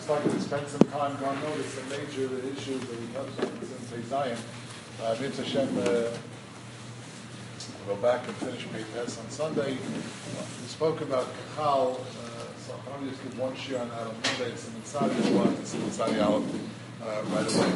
like to spend some time going over some major issues that we touched on since Pei Zion. Mitzvah Hashem, go back and finish Pei Tes on Sunday. We spoke about Kachal, so I'll just give one share on that on Monday. It's in Mitzvah one, it's in Mitzvah Aleph right away.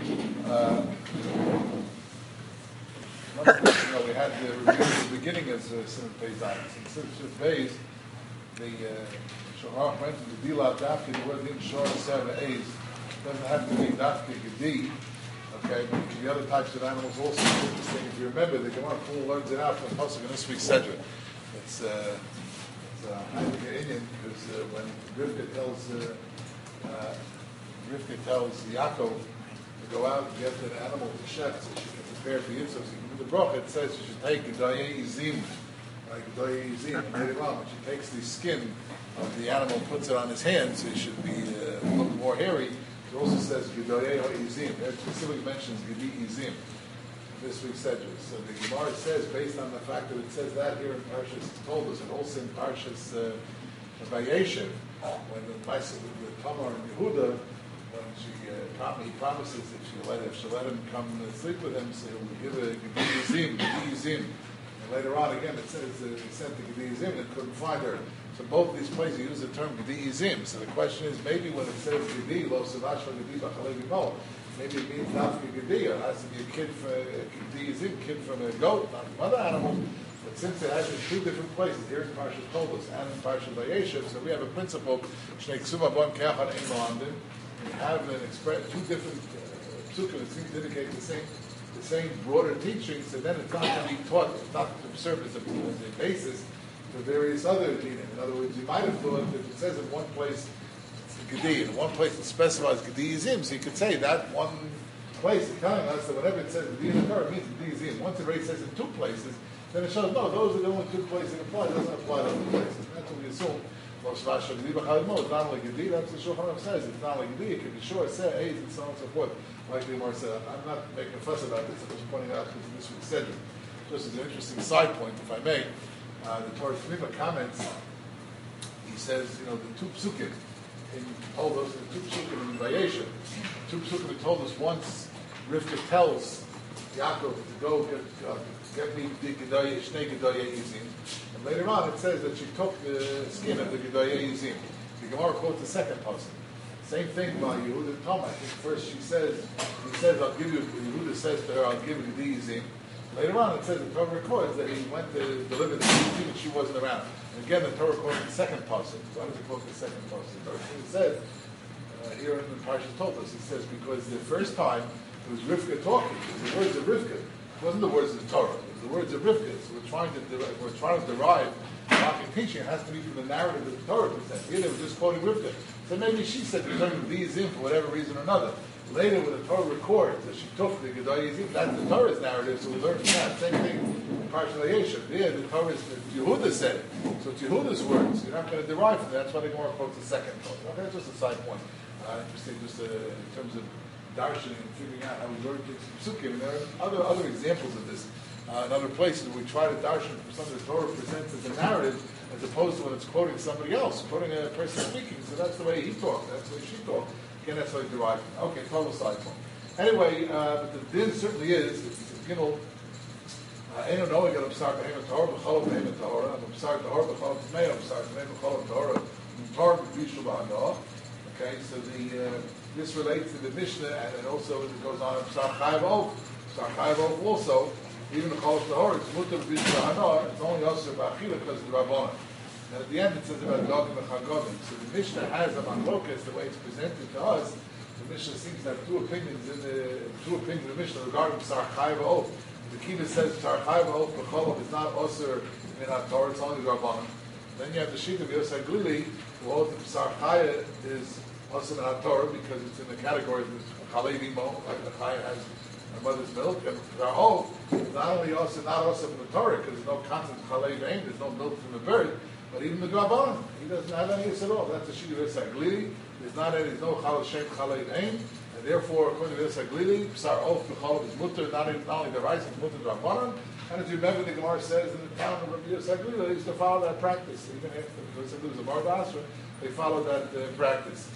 We had the beginning of Simon Pei Zion. Since Beis, the Shulchan went to the Dilat Dafki, the word in Shor Seven A's doesn't have to be Dafki Gedi, okay, but the other types of animals also is interesting. If you remember, the Gemara Pool learns it out from Pasuk in this week's Sedra. It's a Hainika Indian, because when Rivka tells Yaakov to go out and get an animal to shed so she can prepare for Yitzhak, so you can do the bracha, it says you should take Gedayeh Izim, like Gedayeh Izim, and later on, when she takes the skin of the animal, puts it on his hands, so it should be a little more hairy. It also says Gedayeh Izim. It specifically mentions Gedi Izim. This week's Sedra. So the Gemara says, based on the fact that it says that here in Parshas Toldos, and also in Parshas Vayeshev, when the Maisa with Tamar and Yehuda, when he promises that she'll let him come sleep with him, so he'll give a Gedi Izim. And later on, again, it says he sent the Gedi Izim and couldn't find her. So both these places use the term Gedi Izim. So the question is, maybe when it says Gedi, Lo Savash Gedi B'Chalevi Mo, maybe it means Dafka Gedi, or it has to be a kid from a Gedi Izim, kid from a goat, not from other animals. But since it has in two different places, here in Parshas Toldos and in Parshas Vayeshev, so we have a principle, Shnei Ksuma Bon Keachad Ein Lo'amdim. We have two different psukim that seem to indicate the same broader teachings, and then it's not to be taught, it's not to serve as a basis for various other dinim. In other words, you might have thought that it says in one place it's Gedi, in one place it specifies Gedi Izim, so you could say that one place is telling us that whenever it says Gedi in the Torah, it means Gedi Izim. Once it already says in two places, then it shows, no, those are the only two places it applies, it doesn't apply to other places. That's what we assume. It's not only Gedi, that's what Shulchan Aruch says, it's not only Gedi, it can be short, say, A's, and so on and so forth. Like the Gemara said, I'm not making a fuss about this, I'm just pointing out because this week's Sedra. Just as an interesting side point, if I may, the Torah Shmima comments, he says, the two psukim told us, the two psukim in Vayeshev, two psukim that told us once Rivka tells Yaakov to go get me the Gedayeh, Shnei Gedayeh Izim, and later on it says that she took the skin of the Gedayeh Izim. The Gemara quotes the second passage. Same thing by Yehuda and Tom. I think first he says, I'll give you, Yehuda says to her, I'll give you the Izim. Later on, it says the Torah records that he went to deliver the Izim and she wasn't around. And again, the Torah quotes the second passage. Why does it quote the second passage? It says, here in the Parshas Toldos, it says, because the first time it was Rivka talking, it was the words of Rivka. It wasn't the words of the Torah, it was the words of Rivka. So we're trying to derive Rabbinic teaching. It has to be from the narrative that the Torah presents. Here they were just quoting Rivka. So maybe she said to turn these in for whatever reason or another. Later, when the Torah records that she took the Gedayeh Izim, that's the Torah's narrative, so we learn from that. Same thing in Parshas Vayeshev. There, the Torah is Yehuda said it. So it's Yehuda's words. You're not going to derive from that. That's why the Gemara quotes the second Torah. Okay, that's just a side point. Interesting, just in terms of darshaning and figuring out how we learn things from Sukkim. And there are other examples of this. In other places, we try to darshan from something the Torah presents as a narrative, as opposed to when it's quoting somebody else, quoting a person speaking. So that's the way he talked, that's the way she talked. Again, that's how you derive from it. Okay, total side point. Anyway, but the din certainly is, it's Gimel, I don't know, we got to start Behem Torah, B'chol Behem Torah, I'm start Torah, B'chol Tmei, I'm start Tmei, B'chol Torah, Torah B'Bishul B'Hanah. Okay, so this relates to the Mishnah, and it also it goes on, Psar Chayav also, even the Chol Torah, it's Mutar B'Bishul B'Hanah, it's only also B'Achila because of the Rabbanah. And at the end it says about Dogim and Chagavim. So the Mishnah has a Machlokas, the way it's presented to us. The Mishnah seems to have two opinions in the Mishnah regarding Psar Chayav Ha'ov. The Kiva says Psar Chayav Ha'ov B'Cholov is not Osir in HaTorah, it's only the Rabbanan. Then you have the Shita of Yosef Glili, who holds that Psar Chayav is Osir in HaTorah because it's in the category of Chalei Vimo, like the Chayav has her mother's milk, and Psar Ha'ov is not only Osir, not Osir in the Torah, because there's no concept of Chalei Vein, there's no milk from the bird. But even the Drabanan, he doesn't have any use at all. That's the Shita of Yosef Glili. There's no Chal Shem Chalei Vein, and therefore, according to Yosef Glili, Psar Ha'ov B'Cholov is mutter, not only the rice, it's mutter Drabanan. And as you remember, the Gemara says in the town of Rabbi Yosef Glili, they used to follow that practice. Even after there was a Bar Basra, they followed that practice.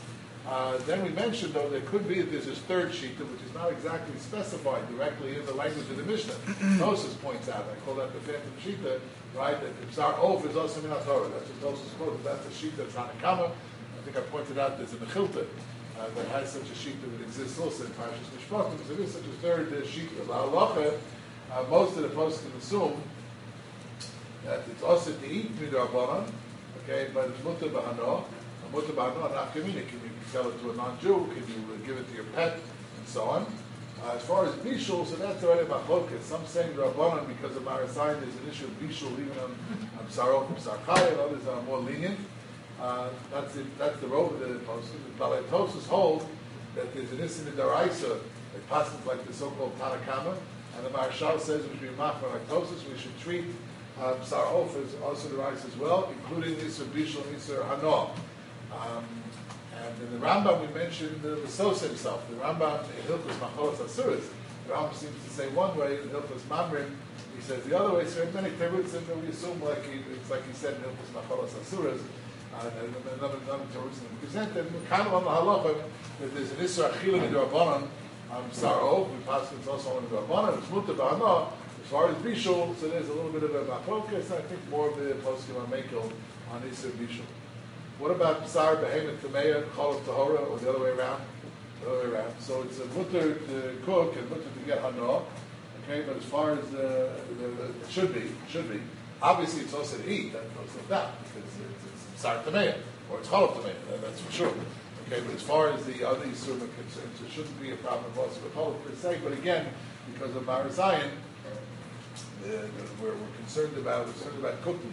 Then we mentioned, though, there could be that there's this third shita, which is not exactly specified directly in the language of the Mishnah. Tosus points out, I call that the phantom shita, right? That B'sar Of is also min Torah. That's what Tosus quotes. That's a shita that's not a kama. I think I pointed out there's a Mechilta that has such a shita that exists also in Parshas Mishpatim. So there is such a third shita. La'alacha, most of the poskim assume that it's also to eat midrabanan, okay, but it's mutter b'hano. Mutter b'hano, not community. Can you sell it to a non-Jew? Can you give it to your pet? And so on. As far as bishul, so that's already machloket. Some saying drabanan because of Marasayan there's an issue of bishul even on psarot and psarchai, and others are more lenient. That's the road of the poskim. The Baletosus hold that there's an issue in the daraisa, a passage like the so-called Tanakama, and the Marshal says we should be machmer like Tosus, we should treat Psar Of as also the rice as well, including Isser Bishul and Isser Hano. And in the Rambam we mentioned the Sosa himself. The Rambam in Hilchos Macholas Asuras, the Rambam seems to say one way, in Hilchos Mamrim he says the other way. So in many terutzim that we assume it's like he said in Hilchos Macholas Asuras, and another terutzim presented, kind of on the halacha that there's an Isser Achila Midrabanan Psar Of, we pass it's also on the Midrabanan, it's Mutter B'Hano. As far as Bishul, so there's a little bit of a machlokas, I think more of the poskim on Mekel on Isser Bishul. What about Psar, Behemoth, Tameya, Cholav, Tahora, or the other way around? The other way around. So it's a mutter to cook and mutter to get hano, okay, but as far as it should be. Obviously it's also to eat, that goes like that, because it's Psar Tameya, or it's Cholav Tameya, that's for sure. Okay, but as far as the other Yisurim are concerned, so it shouldn't be a problem also with Cholav per se, but again, because of Marasayan, we're concerned about cooking.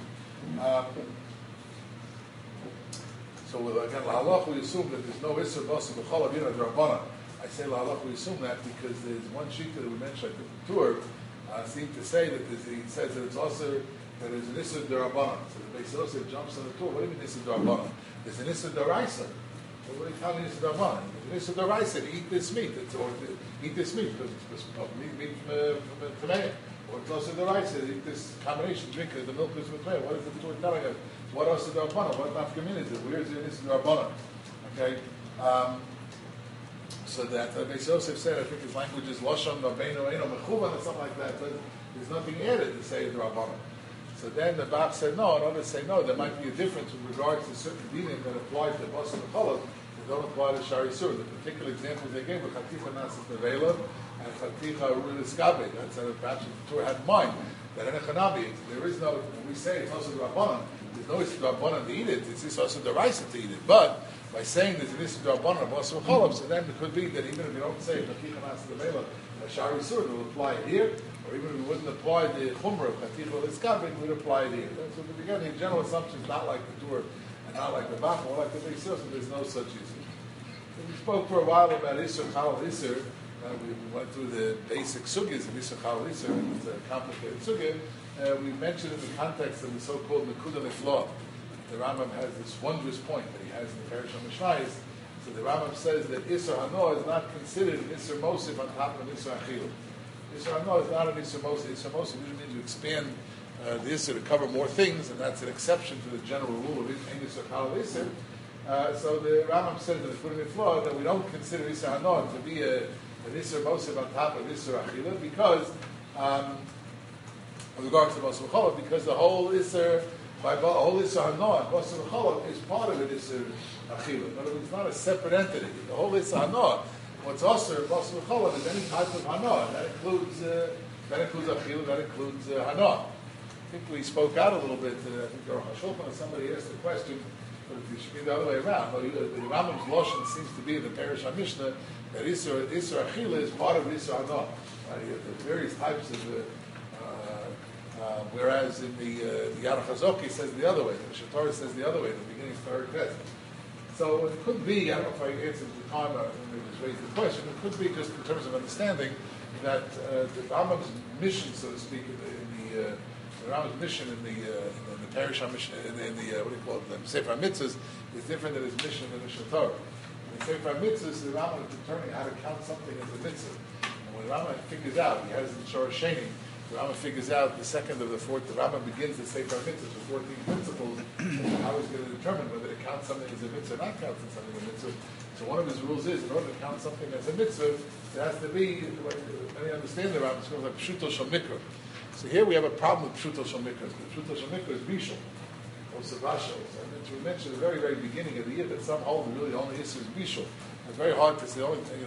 So again, la'alach we assume that there's no isser b'asa b'chol avina d'rabbanan. I say la'alach we assume that because there's one shita that we mentioned, I think the tour seemed to say that he says that it's also that there's an isser d'rabbanan. So the Beis Yosef jumps on the tour. What do you mean isser d'rabbanan? There's an isser d'oraisa. What do you call an isser d'rabbanan? There's an isser d'oraisa to eat this meat. Eat this meat because it's meat from Tameya. Or it's also the rice, this combination, drink the milk is with What is the Torah telling us? What else is the Rabbana? What not community? Where is this Rabbana? Okay? So that Beis Yosef said, I think his language is Lashon, Rabbeinu, Eino, Mechuvan, or something like that, but there's nothing added to say the Rabbana. So then the Bab said no, and others say no, there might be a difference with regards to certain dinim that apply to Bas and Cholov, that don't apply to Shari Sur. The particular examples they gave were Chatifa Nasas Nevela, and Chaticha Rulis Gabe. That's perhaps the Torah had in mind. That in a Chanabi, there is no, when we say it's also the Rabbanan, there's no issue Rabbanan to eat it, it's also the rice to eat it. But by saying there's an issue Rabbanan of Bas Cholov, so then it could be that even if you don't say Chaticha Nasas Nevela, Shari Sur, it will apply it here, or even if we wouldn't apply the Chumrah of Chaticha Rulis Gabe, we would apply it here. So again, the general assumption is not like the Torah and not like the Bach, more like the Beis Yosef, there's no such issue. We spoke for a while about Isser, Chal Isser. We went through the basic sugyas of Isser, Chal Isser, and it's a complicated sugya. We mentioned in the context of the so-called Nekuda Nefla. The Rambam has this wondrous point that he has in the Parish of Mishnayos. So the Rambam says that Isser Hano is not considered an Isser Mosif on top of an Isser Achil. Isser Hano is not an Isser Mosif. Isser Mosif usually means you expand the Isser to cover more things, and that's an exception to the general rule of Isser, Chal Isser. So the Rambam says in the Nekuda Nefla that we don't consider Isser Hano to be an Isser Mosif on top of Isser Achila because with regard to Basar Cholov, because the whole Isser whole Isser Hano and Basar Cholov is part of it Isser Achila. In other words, it's not a separate entity. The whole Isser Hano, what's also Basar Cholov is any type of Hano. That includes Achila, that includes Hano. I think we spoke out a little bit. I think Aruch HaShulchan or somebody asked the question, but it should be the other way around. The Rambam's Lashon seems to be in the Parish HaMishnah that Isser Achila is part of Isser Hano. You have the various types of whereas in the Yad HaChazoki says the other way, the Shatorah says the other way, the beginning of Torah Test. So it could be, I don't know if I answered the time when we just raised the question, it could be just in terms of understanding that the Rambam's mission, so to speak, in the Rambam's mission in the Parish HaMishnah, in the what do you call it, the Sefer HaMitzvahs, is different than his mission in the Shatorah. In the Sefer HaMitzvahs, the Rambam is determining how to count something as a mitzvah. And when the Rambam figures out, he has in Shor Sheni, the Rambam figures out the second of the fourth. The Rambam begins the Sefer HaMitzvahs with 14 principles. How he's going to determine whether to count something as a mitzvah or not count something as a mitzvah. So one of his rules is, in order to count something as a mitzvah, it has to be, many understand the Rambam, it's called like Pshuto Shel Mikra. So here we have a problem with Pshuto Shel Mikra. Pshuto Shel Mikra is Bishul, or Savashal. So we mentioned at the very, very beginning of the year that some hold really the only issue is Bishul. It's very hard to say,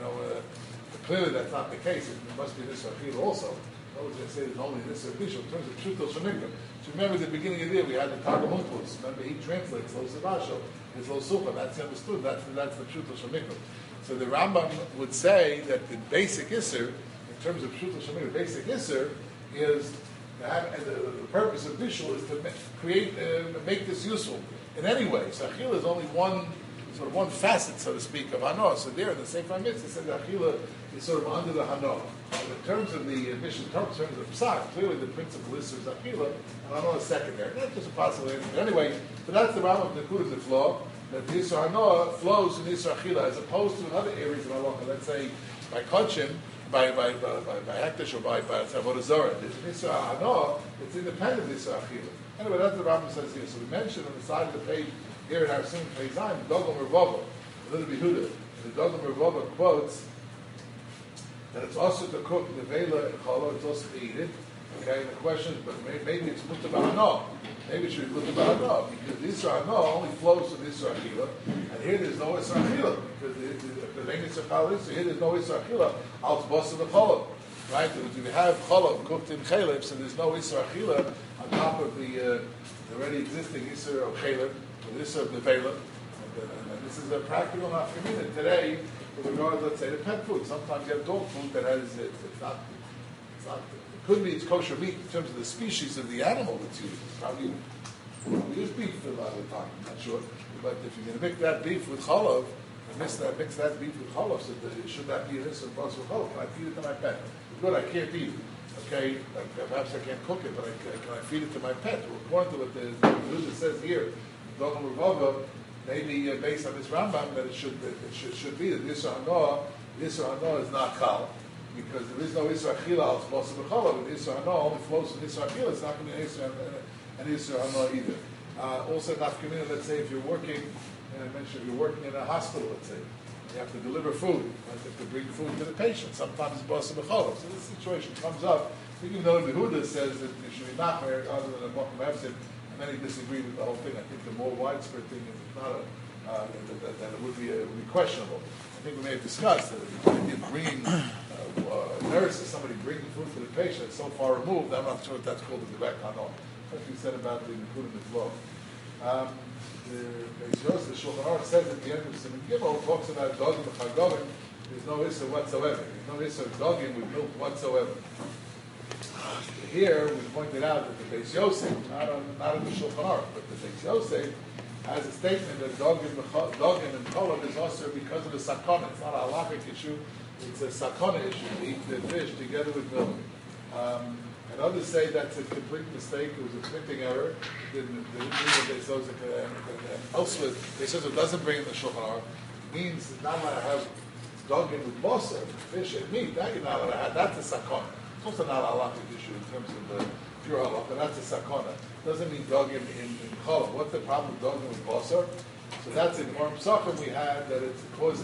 clearly that's not the case. It must be this Achil also. I was going to say there's only this Bishul in terms of Pshuto Shel Mikra. So remember at the beginning of the year we had the Tagamunkus. Remember he translates Lo Savashal. It's Lo Sucha. That's understood. That's the Pshuto Shel Mikra. So the Rambam would say that the basic Isser, in terms of Pshuto Shel Mikra, the basic Isser is to have, and the purpose of Bishul is to make this useful in any way. So Achila is only one facet, so to speak, of Hanoah. So there in the Sefer HaMitzvah, it said that Achila is sort of under the Hanoah. In terms of the mission, in terms of Psak, clearly the principal Isser is Achila, and Hanoah is secondary. That's just a possibility. But anyway, so that's the Rambam Nekudas the flow, that the Isser Hanoah flows in Isser Achila, as opposed to in other areas of Halacha. Let's say by Kodshim, by Hekdesh, or by Avodah Zarah. It's Isser Hanoah, it's independent of Isser Achila. Anyway, that's what the Rambam says here. So we mentioned on the side of the page here in our Sim Peizaim, Dogam Revova, a little Behuda. The Dogam Revova quotes that it's also to cook the Vela and Chala, it's also to eat it. Okay, and the question is, but maybe it's Mutter B'Hanoah. Maybe it should be Mutter B'Hanoah, because the Isra Hanoah only flows from the Isra Achila, and here there's no Isra Achila, because the English of Chala, so here there's no Isra Achila, out Boss of the Chala. Right? If we have Chala cooked in Chaleb, so there's no Isra Achila on top of the already existing Isra of Chaleb, the Isra of the Vela. And this is a practical nafkamina today with regard, let's say, to pet food. Sometimes you have dog food that has, it's not, it could be it's kosher meat in terms of the species of the animal that's used. Probably we use beef a lot of the time, I'm not sure. But if you're going to mix that beef with cholov, mix that beef with cholov, so should that be an instant plus with cholov? Can I feed it to my pet? Good, I can't eat it. Okay, perhaps I can't cook it, but can I feed it to my pet? Well, according to what the Yehuda says here, Dogam Revova, maybe based on this Rambam, that it should be that Yisra Hanoah is not Chal, because there is no Yisra Achila al Tzbos B'Chalav, and Yisra Hanoah only flows from Yisra Achila. It's not going to be an Yisra Hanoah either. Also, nafkamina, let's say if you're working, and I mentioned if you're working in a hospital, let's say, you have to deliver food, you have to bring food to the patient. Sometimes it's B'Chalav. So this situation comes up. Even though the Yehuda says that it should be not married other than a Mokum Hefsid, many disagree with the whole thing. I think the more widespread thing is not that it would be questionable. I think we may have discussed that if bringing nurses, somebody bringing food to the patient, is so far removed, I'm not sure if that's called the direct Hanoah. That's what you said about the food in the flow. The Shulchan Aruch says at the end of Siman Gimel, talks about dogim and chagovim. There's no issa whatsoever. There's no issa of dogim with milk whatsoever. Here, we pointed out that the Beis Yosef, not in the Shulchan Aruch, but the Beis Yosef has a statement that dogim and cholov is also because of the sakana. It's not a halachic issue, it's a sakana issue. To eat the fish together with milk. And others say that's a complete mistake. It was a printing error. The Beis Yosef elsewhere, Beis Yosef doesn't bring in the Shulchan Aruch. It means it's not allowed to have dogim with basar, fish and meat. That you're not allowed to have. That's a sakana. It's also not a halachic issue in terms of the pure halacha. That's a sakana. Doesn't mean dogim in cholov. What's the problem with dogim with basar? So that's in Morim Psachim we had that it causes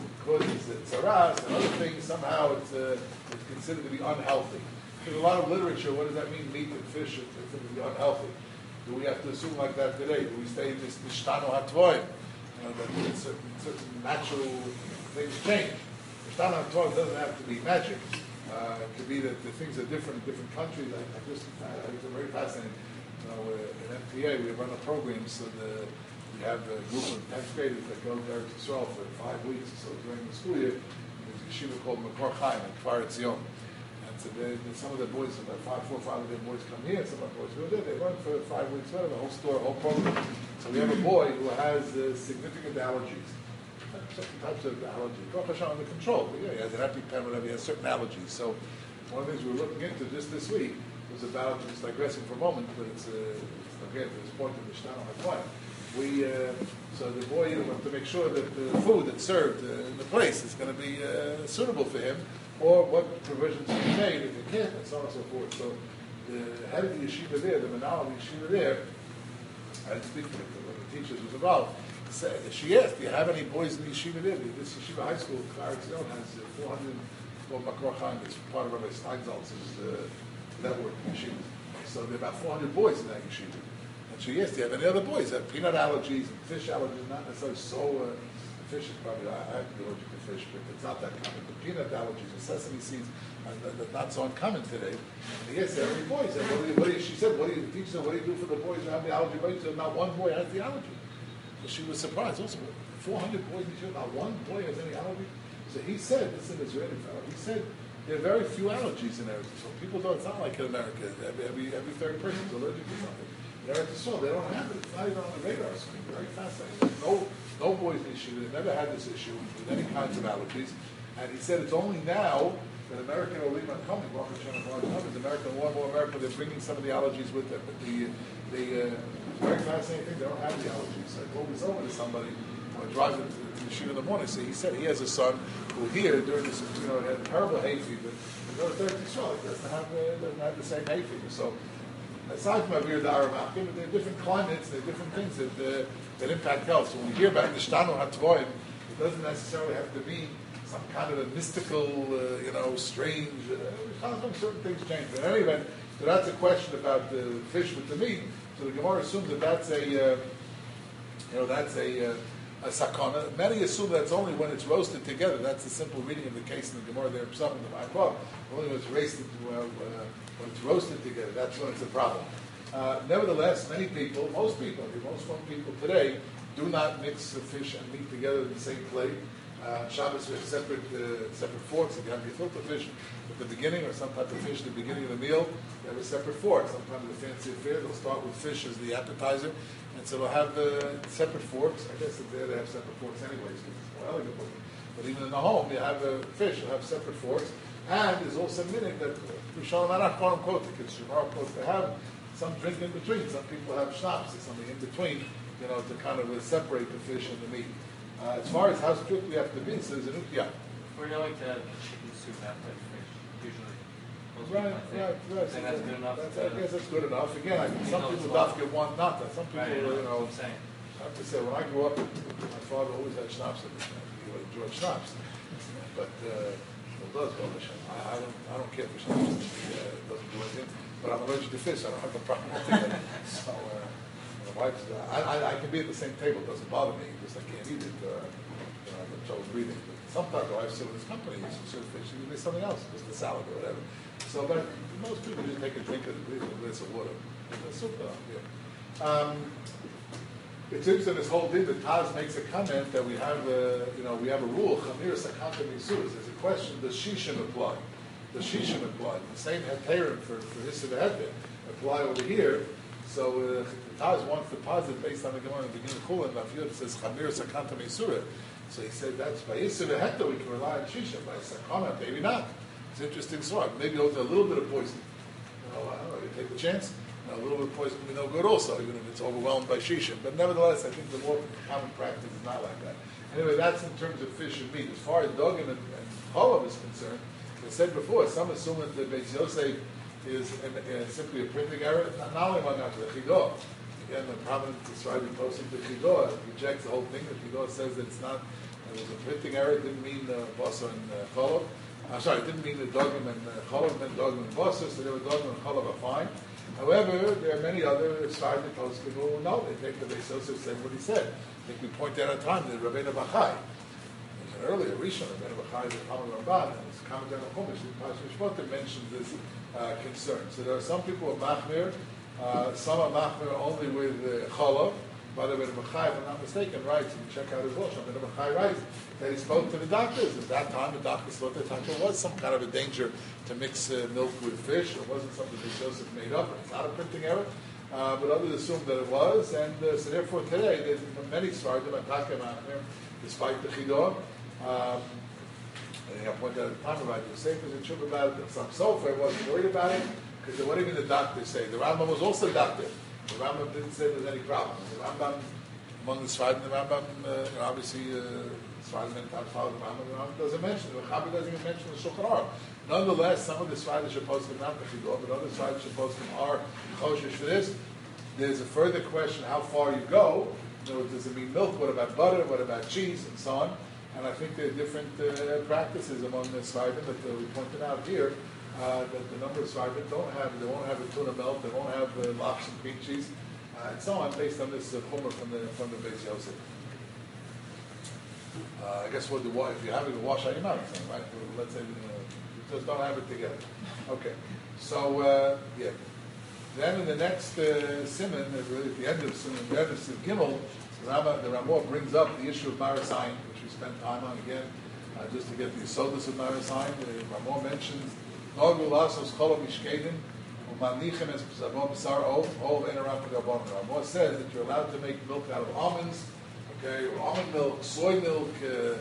tzaras and other things. Somehow it's considered to be unhealthy. There's a lot of literature. What does that mean? Meat and fish are considered to be unhealthy. Do we have to assume like that today? Do we stay in this nishtano hatvoim? That certain natural things change. Nishtano hatvoim doesn't have to be magic. It could be that the things are different in different countries. I think it's very fascinating. In MTA, we run a program so we have a group of 10th graders that go there to Israel for 5 weeks or so during the school year. There's a yeshiva called Makor Chaim in Kfar Etzion. And so some of the boys, about 4 or 5 of their boys come here, some of the boys go there. They run for 5 weeks, whatever, the whole store, whole program. So we have a boy who has significant allergies. Certain types of allergies. Baruch Hashem under control. But he has an EpiPen, whatever, he has certain allergies. So one of the things we were looking into just this week was about, just digressing for a moment, but it's again, to this point of Mishnah HaToim. So the boy wanted to make sure that the food that's served in the place is going to be suitable for him, or what provisions can be made if it can't, and so on and so forth. So the head of the yeshiva there, the Manal of the yeshiva there, I didn't speak to the teachers was involved. she asked, do you have any boys in the yeshiva there? This yeshiva high school, Clarence Hill, has 400, well, Makor Chaim is part of Rabbi Steinsaltz's network yeshiva. So there are about 400 boys in that yeshiva. And she asked, do you have any other boys that have peanut allergies and fish allergies? Not necessarily so, fish is probably, I have to be allergic to fish, but it's not that common. But peanut allergies and sesame seeds are not so uncommon today. And he asked, how many boys? And she said, what do you teach them? What do you do for the boys who have the allergy? He said, not one boy has the allergy. So she was surprised. Also, 400 boys in the not one boy has any allergy. So he said, this is an Israeli fellow, he said, there are very few allergies in Eretz Yisrael. People don't, it's not like in America. Every third person is allergic to something. In Eretz Yisrael, they don't have it. It's not even on the radar screen. Very fascinating. No boys in issue. They've never had this issue with any kinds of allergies. And he said it's only now that American Olim are coming, American, more and more American, they're bringing some of the allergies with them. But the very fascinating thing, they don't have the allergies. So I told this over to somebody who drives into the yeshiva in the morning. So he said he has a son who here during this, had terrible hay fever. He goes to Eretz Yisrael, he doesn't have the same hay fever. So aside from Avir Daramakim, there are different climates, there are different things that impact health. So when we hear about Nishtanu HaTvoim, it doesn't necessarily have to be some kind of a mystical, strange. Sometimes certain things change. But in any event, so that's a question about the fish with the meat. So the Gemara assumes that that's a sakana. Many assume that's only when it's roasted together. That's the simple reading of the case in the Gemara there. Something in the Ma'akov. Only when it's when it's roasted together. That's when it's a problem. Nevertheless, most people today do not mix the fish and meat together in the same plate. Shabbos, we have separate forks. If you have gefilte fish at the beginning, or some type of fish at the beginning of the meal, you have a separate fork. Sometimes at the fancy affair, they'll start with fish as the appetizer, and so they'll have separate forks. I guess that there they have separate forks anyways, because it's more elegant looking. But even in the home, you have fish, you'll have separate forks. And there's also meaning that Rishonim are not quote unquote the consumer, quote, they have some drink in between. Some people have schnapps or something in between, to kind of separate the fish and the meat. As far as how strict we have to be, so there's an ukya. We're going to have chicken soup after fish, usually. Right. And that's good enough. I guess that's good enough. Again, some people don't want not that. Some people, I have to say, when I grew up, my father always had schnapps in his house. He would enjoy schnapps. But, I don't care for schnapps. It doesn't do anything. But I'm allergic to fish. I don't have a problem with it. So, I can be at the same table. It doesn't bother me. Just I can't eat it. I have trouble breathing. But sometimes my wife still in this company. She'll serve fish. She can make something else, just a salad or whatever. So, but most people just take a drink of a glass of water. That's super. Yeah. It's interesting. This whole thing. The Taz makes a comment that we have a rule. Chamir sakanta misus. There's a question. Does Shishim apply? The same heterim for Hissa the Hedvin apply over here. So the Taz wants to posit based on the Gemara in the beginning of Chulin, it says Chamir Sakanta Meisura. So he said that's by Yisur Heta we can rely on Shisha. By Sakana, maybe not. It's an interesting story. Maybe a little bit of poison. I don't know, you take the chance. A little bit of poison would be no good also, even if it's overwhelmed by Shisha. But nevertheless, I think the more common practice is not like that. Anyway, that's in terms of fish and meat. As far as Dogim and Cholav is concerned, I said before, some assume that the Beis Yosef is simply a printing error. Not only one after the Chidah. Again, the prominent Israeli posting the Chidah rejects the whole thing. The Chidah says that it was a printing error. It didn't mean Basa and Cholav. It didn't mean the Dogim and Cholav meant Dogim and Basa, so they were Dogim and Cholav are fine. However, there are many other Israeli posting who know. They take the Beis Yosef saying what he said. I think we pointed out at a time that Rabbeinu Bachai, earlier, Rishon, Rabbeinu Bachai, the Talmud Ramban, and his commentary on Chumash, the Parsha Shmotim mentions this concern. So there are some people who are machmir, some are machmir only with Cholav, but Rabbeinu Bachai, if I'm not mistaken, writes, and you check out his Rosh, Rabbeinu Bachai writes that he spoke to the doctors. At that time, the doctors thought that there was some kind of a danger to mix milk with fish. It wasn't something that Joseph made up. It's not a printing error. But others assumed that it was, and so therefore today, there's many Sfardim attack machmir, despite the Chidah. I pointed out at the time about it. The Sefer is true about it. Some Sofer wasn't worried about it because what even the doctors say. The Rambam was also a doctor. The Rambam didn't say there's any problem. The Rambam, among the Sfardim, the Rambam, obviously, Sfardim and not follow the Rambam doesn't mention it. The Chabad doesn't even mention the Shulchan Aruch. Nonetheless, some of the Sfardim are posted not the Chidah, but other Sfardim are posted are Choshesh for this. There's a further question how far you go. In other words, does it mean milk? What about butter? What about cheese? And so on. And I think there are different practices among the Svardim that we pointed out here, that the number of Svardim they won't have a tuna melt, they won't have lox and cream cheese, and so on, based on this chumrah from the Beis Yosef. I guess if you have it, you wash out your mouth, right? Let's say you just don't have it together. Okay. So, yeah. Then in the next siman, really at the end of siman, the end of Siv Gimel, the Ramah brings up the issue of Marasayin, which we spent time on again, just to get the Yesodus of Marasayin. The Ramah mentions, Nogu lasos cholo mishkedim, u'manichem es b'sabon b'sar ov enaram v'gabon. The Ramah says that you're allowed to make milk out of almonds, okay, or almond milk, soy milk,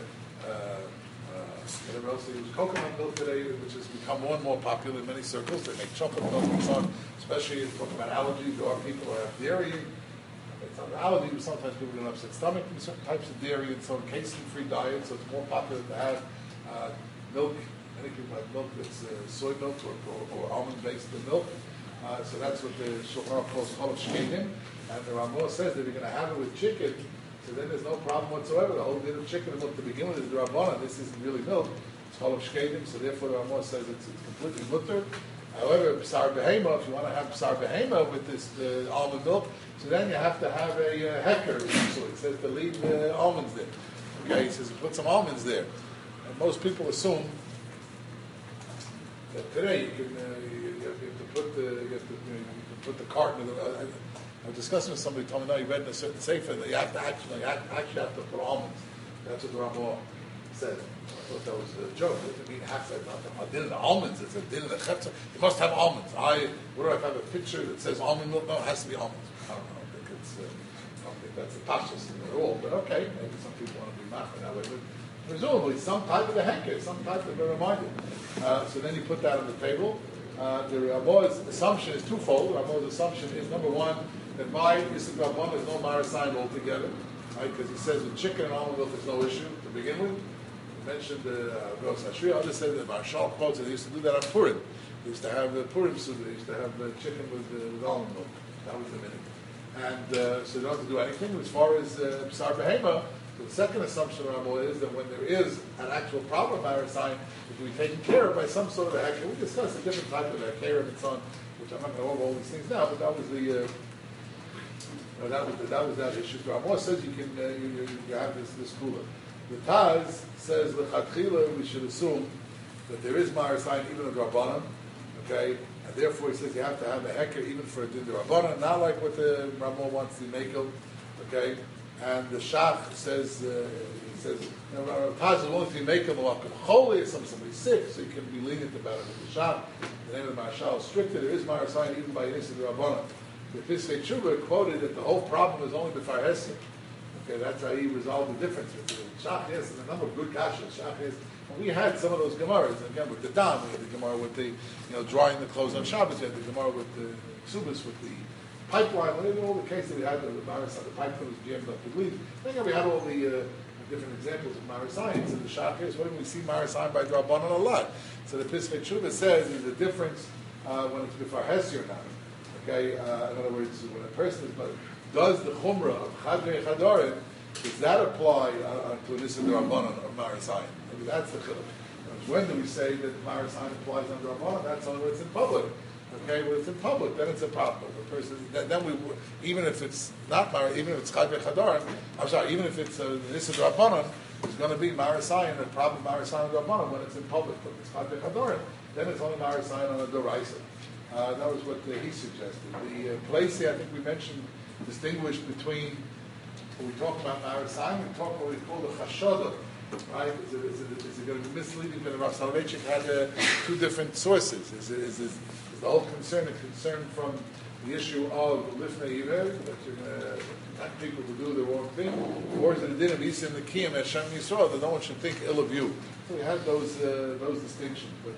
whatever else they use, coconut milk today, which has become more and more popular in many circles. They make chocolate milk and so on, especially if talking about allergies. There are people who have dairy. It's not an allergy, but sometimes people get an upset stomach from certain types of dairy, and so casein-free diet, so it's more popular to have milk, anything like milk that's soy milk or almond-based milk. So that's what the Shulchan Aruch calls cholav shkedim. And the Ramah says that if you're going to have it with chicken, so then there's no problem whatsoever. The whole bit of chicken and milk to begin with is the Rabbanan. This isn't really milk. It's cholav shkedim, so therefore the Ramah says it's completely mutter. However, b'sar behema, if you want to have b'sar behema with this almond milk, so then you have to have a hecker. So it says to leave almonds there. Okay, he says put some almonds there. And most people assume that today you have to put the carton. I was discussing with somebody, told me, no, you read in a certain sefer that you have to actually have to put almonds. That's what the Ramah said. I thought that was a joke. It doesn't mean have to have din in the almonds. It's a din in the chetza. You must have almonds. What do I have a picture that says almond milk? No, it has to be almonds. I don't know. I don't think that's the pashtus at all. But okay, maybe some people want to be machmir that way. But presumably some type of a henker, some type of a reminder. So then you put that on the table. The Ramah's assumption is twofold. The Ramah's assumption is, number one, that by Yisrael Rabban there's no Marasayin altogether, right? Because he says with chicken and almond milk there's no issue to begin with. He mentioned Gros Hashri. Others said that Marshal quotes that they used to do that on Purim. They used to have Purim soup. They used to have chicken with almond milk. That was the minute. And so they don't have to do anything. As far as B'sar Behema, the second assumption of Ramah is that when there is an actual problem of Marasayin, it will be taken care of by some sort of a heker. We discussed a different type of heker and so on, which I'm not going to go over all these things now, but that was the that was that issue. Ramah says you can you have this cooler. The Taz says l'chadchila we should assume that there is Marasayin even in Rabbanan, okay, and therefore he says you have to have a heker even for a din Rabbanan, not like what the Ramah wants to make it, okay. And the Shach says he says Taz is willing to make him a holy or somebody's sick, so you can be lenient about it. The Shach, the name of the Marshal, is stricter. There is Marasayin even by Yisrael Rabbanan. The Piskei Tshuva quoted that the whole problem is only b'far hesed. Okay, that's how he resolved the difference between Shach Yes and a number of good kashas. Shach Yes, and we had some of those gemaras again with the dam. We had the gemara with the drying the clothes on Shabbos. We had the gemara with the subas with the pipeline. All the cases we had with the Marasayin, the pipeline was jammed up with leaves. I think we had all the different examples of Marasayin. And the Shach Yes, when we see Marasayin by Drabanan a lot. So the Piskei Tshuva says there's a difference when it's b'far hesed or not. Okay, in other words, when a person is, does the chumrah of chadrei chadarim, does that apply to an issa d'Rabbanan or Marasayin? Maybe that's the chiluk. When do we say that Marasayin applies under Rabbanan? That's only when it's in public. Okay, when it's in public, then it's a problem. The person, then we, even if it's not even if it's chadrei chadarim, I'm sorry, even if it's an issa d'Rabbanan, there's going to be Marasayin, a problem Marasayin d'Rabbanan when it's in public. But it's chadrei chadarim, then it's only Marasayin on a d'oraisa. That was what he suggested. The place here, I think we mentioned, distinguished between, when we talk about Marasayin, we talk about what we call the chashodah, right? Is it going to be misleading? Because Rav Soloveitchik had two different sources. Is the whole concern a concern from the issue of lifnei yireh, that you're going to attack people to do the wrong thing, or is it a din of Yisrael and the Kiyam Hashem Yisrael that no one should think ill of you? So we had those distinctions, but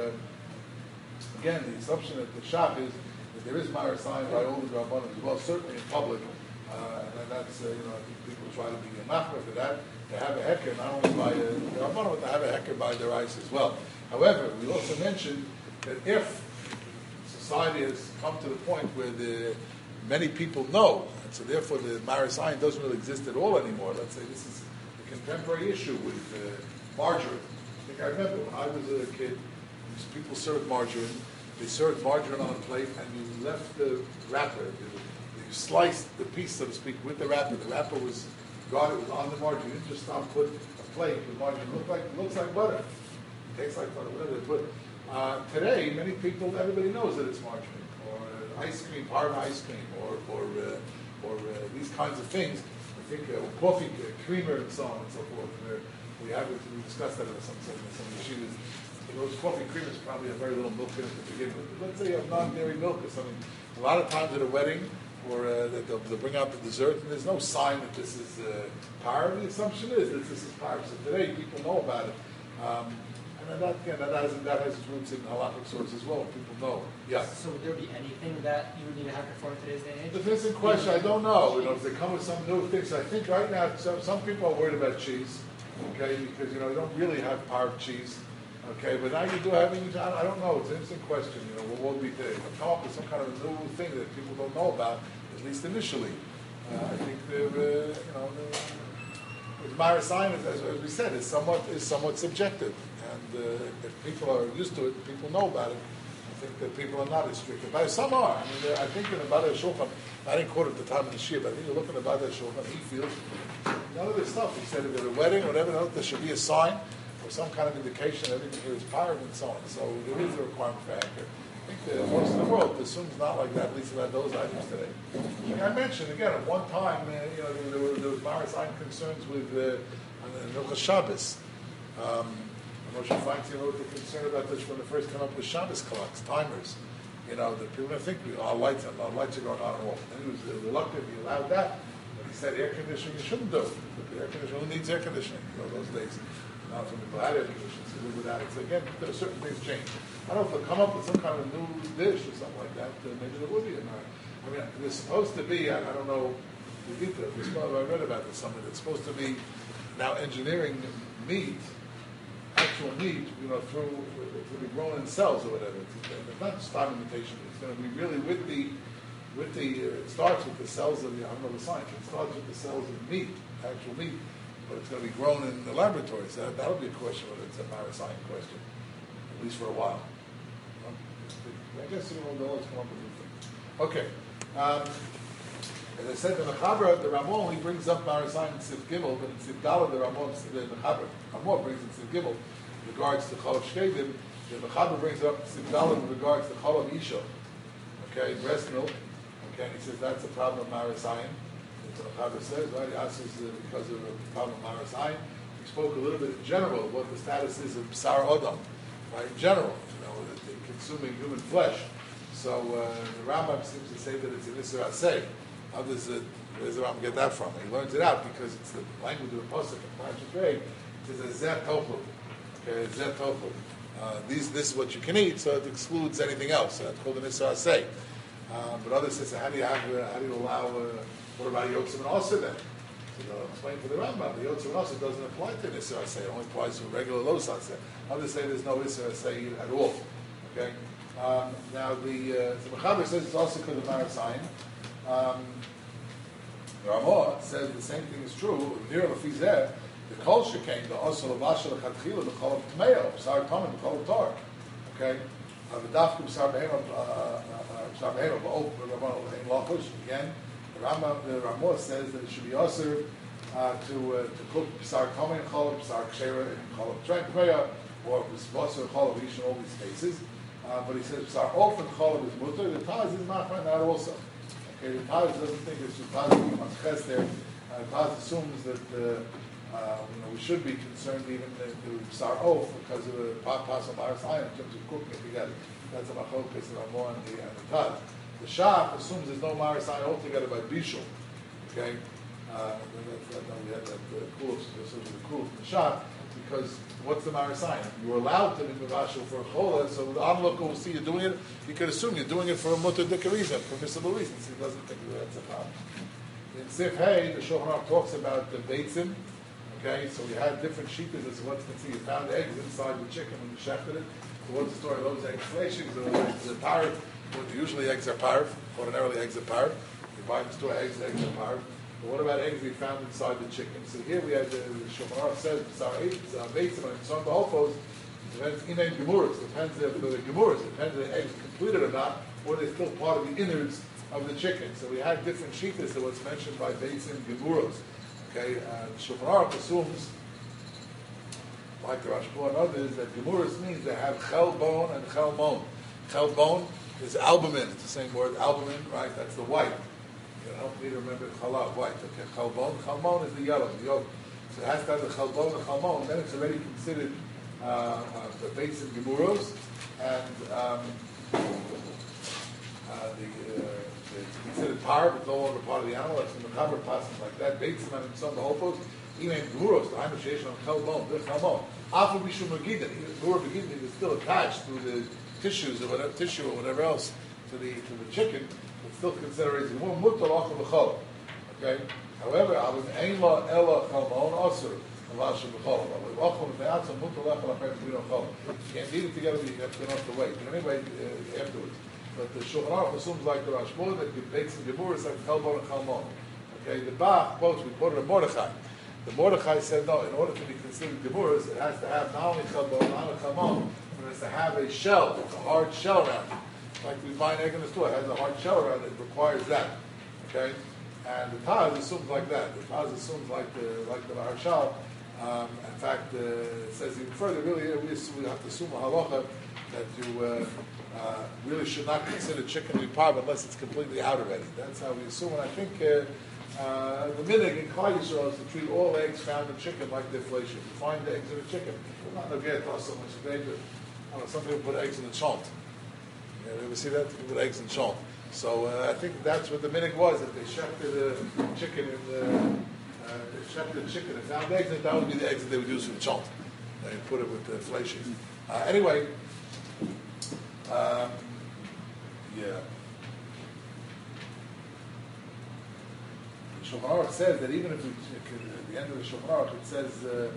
again, the assumption that the Shach is that there is Marasayin by all the Rabbanim as well, certainly in public, and that's, I think people try to be machmir for that, to have a heker, not only by the Rabbanim, but to have a heker by their eyes as well. However, we also mentioned that if society has come to the point where many people know, and so therefore the Maris Ayin doesn't really exist at all anymore. Let's say this is a contemporary issue with margarine. I think I remember when I was a kid, people served margarine. They served margarine on a plate, and you left the wrapper. You sliced the piece, so to speak, with the wrapper. The wrapper was gone. It was on the margarine. You didn't just stop put a plate with margarine. It looks like butter. It tastes like butter. Whatever they put. Today, many people, everybody knows that it's margarine, or ice cream, Parma ice cream, or these kinds of things. I think coffee creamer and so on and so forth. We discussed that in some yeshivas. Those coffee creamers probably have very little milk in it to begin with. But let's say you have non-dairy milk or something. A lot of times at a wedding, or they'll bring out the dessert, and there's no sign that this is par. The assumption is that this is par. So today people know about it. And that has its roots in halakhic sources as well. People know. Yeah. So would there be anything that you would need to have before in today's day and age? The interesting question. I don't know. If they come with some new things, I think right now some people are worried about cheese. Okay, because you don't really have par cheese. Okay, but now you do have. I don't know. It's an interesting question. What will be today? Come up with some kind of a new thing that people don't know about, at least initially. I think the Maris Ayin, as we said, is somewhat subjective. And if people are used to it, people know about it. I think that people are not as strict. But some are. I think in the Badei Shulchan, I didn't quote it at the time of the Shia, but I think you look at the Badei Shulchan, he feels none of this stuff. He said if at a wedding, whatever else, there should be a sign or some kind of indication that everything here is pirate and so on. So there is a requirement for anchor. I think that most of the world assumes not like that, at least about those items today. I mentioned again at one time, there was Maris Ayin concerns with Hilchos Shabbos. Moshe Feinstein wrote the concern about this when they first came up with Shabbos clocks, timers. That people don't think our lights are going on and off. And he was reluctant. He allowed that, but he said air conditioning you shouldn't do. But air conditioning, who needs air conditioning? Those days, not from people had air conditioning, so without it. So again, there are certain things change. I don't know if they'll come up with some kind of new dish or something like that. Maybe there would be. There's supposed to be. I don't know the details. I read about this something. It's supposed to be now engineering meat. Actual meat, to be grown in cells or whatever. It's not just time imitation. It's going to be really with the. It starts with the cells of the. I don't know the science. It starts with the cells of meat, actual meat, but it's going to be grown in the laboratory. So that'll be a question whether it's a Maris Ayin question, at least for a while. I guess they'll always come up with new things. Okay. As I said, the Mechaber, the Ramon, he brings up Maris Ayin in Siv Gimel, but in Siv Daled, the Mechaber, Ramon brings in Siv Gimel in regards to Cholav Shkedim. The Mechaber brings up Siv Daled in regards to Cholav Isha, okay, breast milk. Okay, and he says that's a problem of Maris Ayin. That's what the Mechaber says, right? He asks us because of the problem of Maris Ayin. We spoke a little bit in general of what the status is of B'sar Odom, right? In general, consuming human flesh. So the Rambam seems to say that it's an Isser Aseh. Others, where does the Rambam get that from? He learns it out because it's the language of the Pasuk in Parashat Re'eh. It says Zeh Tofu. Okay, Zeh Tofu. This is what you can eat, so it excludes anything else. That's called an Isser Aseh. But others say, so how do you allow? What about Yotzim and Asa then? So they'll explain to the Rambam. The Yotzim and Asa doesn't apply to an Isser Aseh. It only applies to a regular Los Aseh. Others say there's no Isser Aseh at all. Okay. Now the Mechaber says it's also because of Maris Ayin. The Ramah says the same thing is true. Near Lefizeh, the Kol Shekain, the Osel Avashel Chadchila, the Chol of Tmeo, B'sar Tomim, the Chol of Tar. Okay, the Dafka B'sar Beheno, Ba'op, Ramah Ein Lachush. Again, the Ramah says that it should be also to cook B'sar Tomim, Chol of B'sar Kshera, and Chol of Tmeo, or B'sar Chol of Ish in all these cases. But he says B'sar Of and Chol of is Mutter. The Taz is not that also. Okay, the Taz doesn't think it's just Taz Ches there. Taz assumes that we should be concerned even to B'sar Of because of the Pasal Maris Ayin in terms of cooking it together. That's a Machokas that Ramon and the Taz. The Shach assumes there's no Maris Ayin altogether by Bishul. Okay, we had that cool from the Shach because what's the Maris Ayin? You're allowed to be Mevashel for a Chola, so the onlooker will see you doing it. You could assume you're doing it for a Mutter Dika reason, permissible reasons. He doesn't think that's a problem. In Sif Hey, the Shulchan Aruch talks about the Beitzim. Okay, so we had different sheetas as to what's considered. You found eggs inside the chicken when you shechted it. So what's the story? Those eggs fleshings, those eggs are parv. Usually eggs are parv. Ordinarily eggs are parv. You buy in the store eggs are parv. But what about eggs we found inside the chicken? So here we have the Shulchan Aruch says it's our beitzim and it's on the hofos. Depends inay gemuras. Depends if the gemuras. Depends if the eggs completed or not, or they're still part of the innards of the chicken. So we had different sheetas that was mentioned by beitzim gemuras. Okay, Shulchan Aruch assumes, like the Rashba and others, that gemuras means they have chelbon and chelmon. Chelbon is albumin. It's the same word, albumin, right? That's the white. Help me to remember chalav, white. Okay, chalmon is the yellow, the yolk. So it has to have the chalbon and chalmon, and then it's already considered the base in gemuros, and it's considered par, but it's no longer part of the animal. It's in the cover plastic like that. Beitzim and some of the hopos, even gemuros, the ha'imashation on chalbon, the chalmon. After we should magidin, gemur magidin is still attached to the tissues or whatever tissue or whatever else to the chicken. It's still considered as gemur mutar lachol b'chol. Okay. However, avim ein la ela chalmon asur lashon b'chol. Lachol b'me'atzon mutar lachol after we don't chol. You can't eat it together. You have to get off the weight. But anyway, afterwards. But the Shulchan Aruch assumes like the Rashba that you bake some gemuras like chalbon and chalmon. Okay, the Bach quotes, we quoted a Mordechai. The Mordechai said no, in order to be considered gemuras, it has to have not only chalbon, not only chalmon, but it has to have a shell, a hard shell around it. Like we buy an egg in the store, it has a hard shell around it, it requires that. Okay? And the Taz assumes like that. The Taz assumes like the Maharshal. In fact, it says even further, really, we have to assume a halacha that you really should not consider chicken to be parv unless it's completely out already. That's how we assume. And I think the minhag in Klal Yisrael is to treat all eggs found in chicken like deflation. You find the eggs in the chicken. Not no get so much today, but some people put eggs in the chont. You ever see that? People put eggs in chont. So I think that's what the minhag was. That they shechted the chicken and found eggs, and that would be the eggs that they would use for the chont. They put it with the fleshing. Anyway. Yeah. The Shulchan Aruch says that even if we, at the end of the Shulchan Aruch, it says,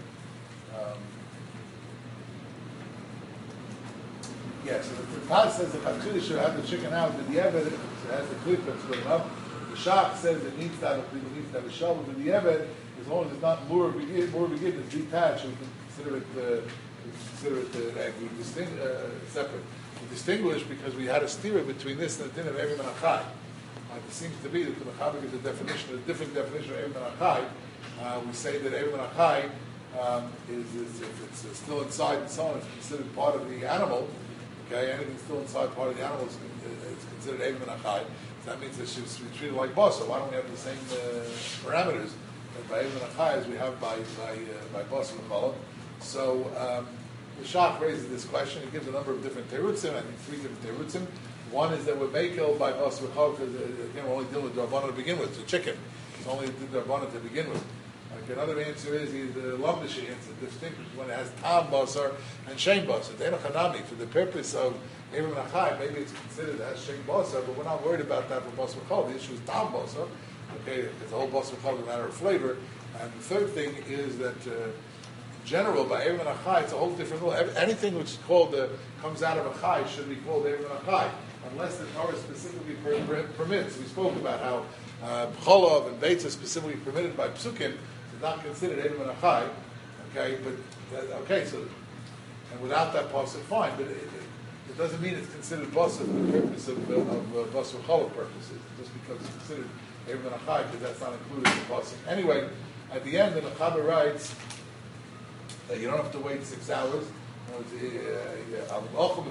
so the Taz says the Chatchili should have the chicken out, but the Eved, it has the clip that's good enough. The Shach says it needs to have a shell, but the Eved, as long as it's not more begin, it's detached, we can consider it the egg. We separate. We distinguish because we had a steer between this and the din of Eved Menachai. Like it seems to be that the Mechaber gives a different definition of Eved Menachai. We say that Eved Menachai is if it's still inside and so on, it's considered part of the animal. Okay, anything still inside part of the animal is considered Eved Menachai. So that means it should be treated like basa. Why don't we have the same parameters by Eved Menachai as we have by basa and challah? So the Shach raises this question. He gives a number of different terutzim. I think 3 different terutzim. One is that we're makel by basa and challah because again we're only dealing with Darbanah to begin with. It's a chicken. It's only Darbanah to begin with. Okay, another answer is the Lamdashi answer distinguishes when it has tam basar and shein basar. They don't hanami for the purpose of Eved Menachai. Maybe it's considered as shein basar, but we're not worried about that for basa and challah. The issue is tam basar. Okay, because the whole basa and challah is a matter of flavor. And the third thing is that in general by Eved Menachai it's a whole different rule. Anything which is called comes out of a chai should be called Eved Menachai, unless the Torah specifically permits. We spoke about how cholov and beitza are specifically permitted by psukim. Not considered Eved Menachai, okay, but so and without that pasuk, fine, but it doesn't mean it's considered basa for the purpose of basa cholov purposes, just because it's considered Eved Menachai, because that's not included in the pasuk. Anyway, at the end, the Mechaber writes that you don't have to wait 6 hours. You don't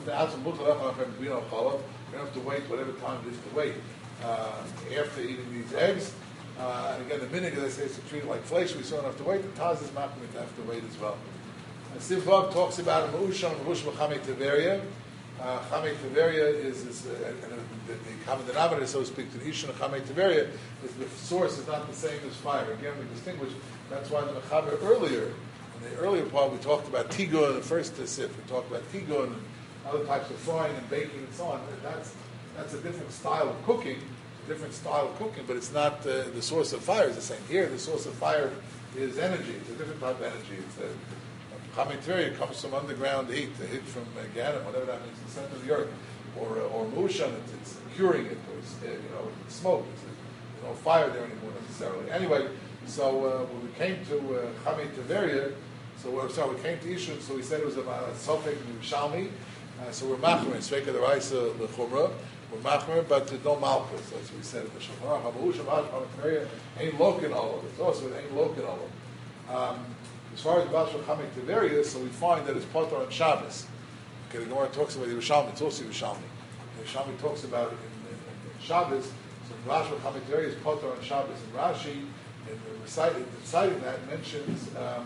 have to wait whatever time it is to wait after eating these eggs. And again, the minhag, as I say, is to treat it like flesh. We still don't have to wait. The Taz is not going to have to wait as well. And Siv Vav talks about a Ma'usham, Ma'ush Chamei Teveria. Chamei Teveria is the common denominator, so to speak, to the Ishan of Chamei Teveria, is the source is not the same as fire. Again, we distinguish. That's why the Mechaber earlier, in the earlier part, we talked about tigun, the first sif. We talked about tigun and other types of frying and baking and so on. That's a different style of cooking, but it's not the source of fire is the same. Here, the source of fire is energy. It's a different type of energy. It's Chametria comes from underground heat, the heat from Ganem, whatever that means, the center of the earth, or Mushan, it's curing it, or it's, smoke. There's no fire there anymore necessarily. Anyway, so when we came to Chametria, we came to Ishun, so we said it was about Sofek Shalmi, so we're machmer, Sveika the Raisa Lechumra, we're machmer, but there's no malchus, as we said in the Shulchan Aruch. Habahu Shabbat Chametria ain't lokin olav. It's also it ain't lokin olav. As far as Baal Shulchan Tiveria, so we find that it's Potter on Shabbos. Okay, the Gemara talks about Yerushalmi. It's also Yerushalmi. Yerushalmi talks about it in Shabbos. So Baal Shulchan Tiveria is Potter on Shabbos. And Rashi, in reciting that, mentions.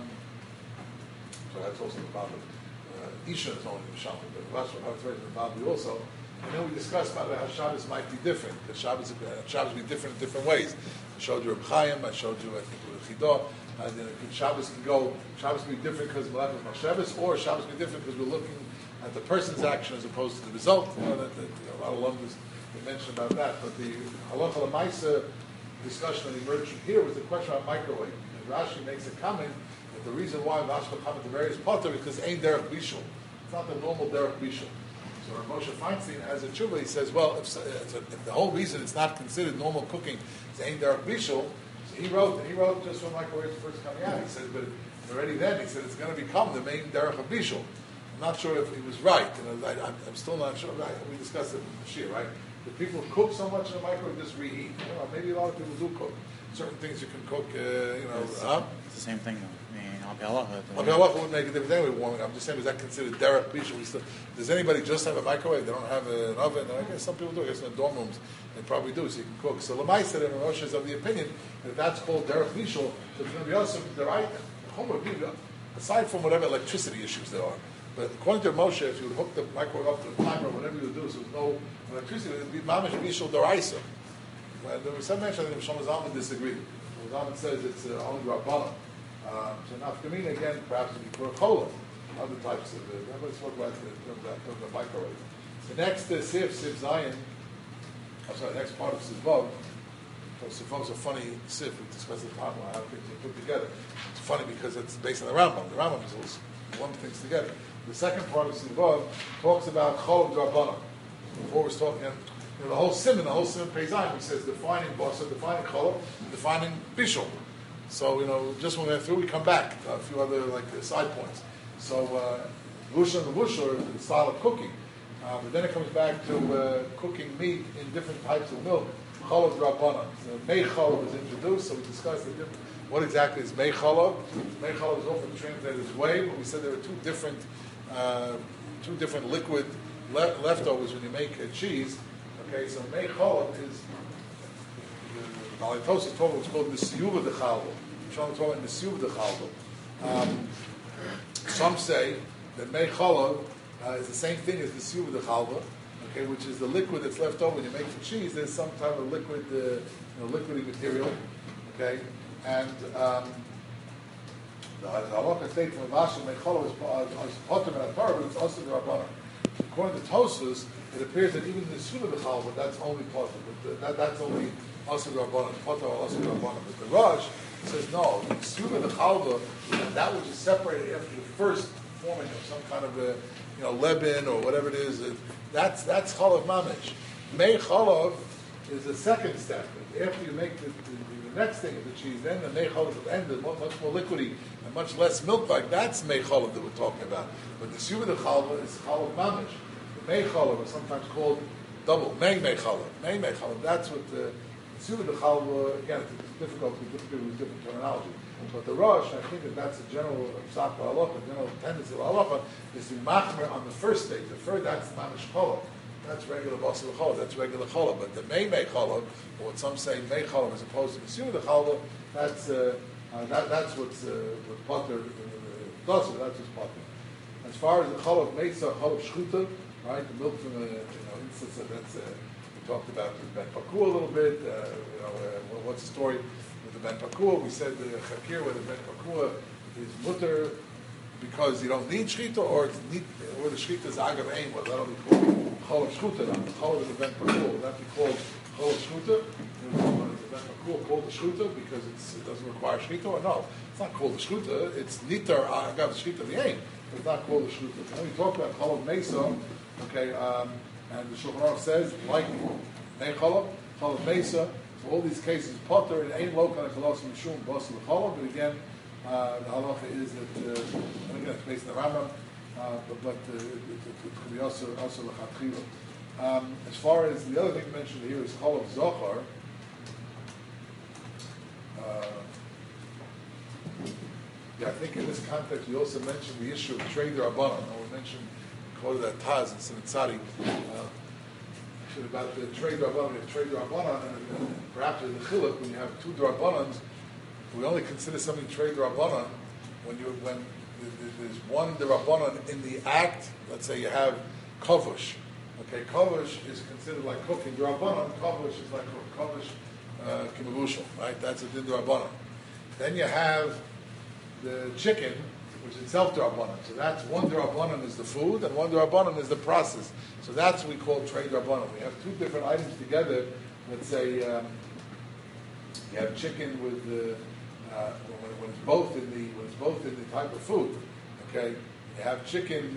So that's also the Bible. Isha is only Yerushalmi, but Baal Shulchan Tiveria is in the Bible also. And then we discussed about how Shabbos might be different. Because Shabbos be different in different ways. I showed you Reb Chaim. I showed you, I think, Chidah. And then Shabbos can be different because Malachas Machshavos, or Shabbos can be different because we're looking at the person's action as opposed to the result. A lot of lumps they mentioned about that. But the Halacha L'Maisa discussion that emerged from here was the question about microwave. And Rashi makes a comment that the reason why Vashka Chamet Tiveria is potter is because ain't derech bishul. It's not the normal derech bishul. So Moshe Feinstein has a tshuva. He says, well, if the whole reason it's not considered normal cooking is ain't derech bishul. He wrote just when microwaves first coming out. He said, but already then he said it's going to become the main derech of bishul. I'm not sure if he was right. I'm still not sure. Right? We discussed it in the shir, right? Do people cook so much in the microwave just reheat? Maybe a lot of people do cook. Certain things you can cook. It's the same thing. I mean, Al Halacha would make a difference anyway. Warming. I'm just saying, is that considered derech bishul? Does anybody just have a microwave? They don't have an oven. I guess some people do. I guess in the dorm rooms they probably do, so you can cook. So Lamai said, and Rosh is of the opinion that if that's called derech bishul, so it's going to be also the right. Aside from whatever electricity issues there are, but according to Moshe, if you would hook the microwave up to the timer, whatever you would do, so there's no electricity, it would be mamish bishul deraisa. There was some mention that Shlomo Zalman disagreed. Shlomo Zalman says it's only Rabbanan. So nafkamina again, perhaps it'd be for a cola, other types of. Let's talk about the microwave. The next Siv Zion. The next part of Sivov. Sivov is a funny Siv. We discussed it how things are put together. It's funny because it's based on the Rambam. The Rambam is always lumping things together. The second part of Sivov talks about Chol Drabbanan. Before was talking, the whole Simon Peizayin, which says defining Basa, defining Chol, defining Bishul. So, just when we're through, we come back to a few other side points. So, Vusha and the Vusha is the style of cooking. But then it comes back to cooking meat in different types of milk. Cholav Rabbanan. Mei Cholav is introduced, so we discussed what exactly is Mei Cholav. Mei Cholav is often translated as whey, but we said there are two different liquid leftovers when you make cheese. Okay, so Mei Cholav is Balitosis is talking what's called Nisiyuva de Chalva. Shalom talking about Nisiyuva de Chalva. Some say that Mei Cholav is the same thing as Nisiyuva de Chalva, okay, which is the liquid that's left over when you make the cheese. There's some type of liquid, liquidy material, okay, and the halacha states from Rashi Mei Cholav is potter and Torah, but it's also the Rabbanan. According to Tosfos, it appears that even the Nisiyuva de Chalva, that's only potter, but that's only also Rabbanan, potter also Rabbanan. But the Rosh says no, the Nisiyuva de Chalva, that which is separated after the first forming of some kind of a Lebanon or whatever it is, that's Chalav Mamish. Mei Chalav is the second step. After you make the next thing of the cheese, then the Mei Chalav will end, much more liquidy and much less milk-like. That's Mei Chalav that we're talking about. But the Nisiyuva de Chalva is Chalav Mamish. The Mei Chalav is sometimes called double Mei Chalav. Mei Chalav. That's what the Nisiyuva de Chalva. Again, it's difficult with different terminology. But the Rosh, I think that's a general psak halacha, a general tendency of halacha, is to machmer on the first stage. The first, that's mamish cholav. That's regular basar cholav. That's regular cholav. But the mei cholav, or what some say mei cholav, as opposed to Nisiyuva de Chalva, that's what's what potter does. That's what's potter. As far as the cholav meisa, cholav shchuta, right? The milk from the instance of that's we talked about with Ben Pakur a little bit. What's the story? The Ben Pakur, we said the Chakir where the Ben Pakur is mutter because you don't need shchita, or the shchita is agav ein, well, that'll be called chol shchuta. Chol is the Ben Pakur. Would that be called chol shchuta? that makul called the shchuta because it doesn't require shchita, or no? It's not called the shchuta. It's nitar agav the shchita the aim, but it's not called the shchuta. When we talk about chalav mesa, okay, and the Shulchan Aruch says like ein chalav mesa. So all these cases potter and ain't local and chalos mishum basel chalav. But again, the halacha is that and again it's based on the Rambam, but it could be also lechatchila. As far as the other thing mentioned here is chalav zochar. Yeah, I think in this context we also mentioned the issue of trade rabbanon. We mentioned quoted that Taz and Sinitzari about the trade rabbanon. We have trade rabbanon, and perhaps in the chiluk when you have two drabanons, we only consider something trade rabbanon when there's one drabanon in the act. Let's say you have kavush. Okay, kavush is considered like cooking. Drabanon, kavush is like kavush kimavushal, right? That's a din drabanon. Then you have the chicken, which is itself drabanan. So that's one drabanan is the food, and one drabanan is the process. So that's what we call trade drabanan. We have two different items together. Let's say you have chicken with when it's both in the type of food. Okay, you have chicken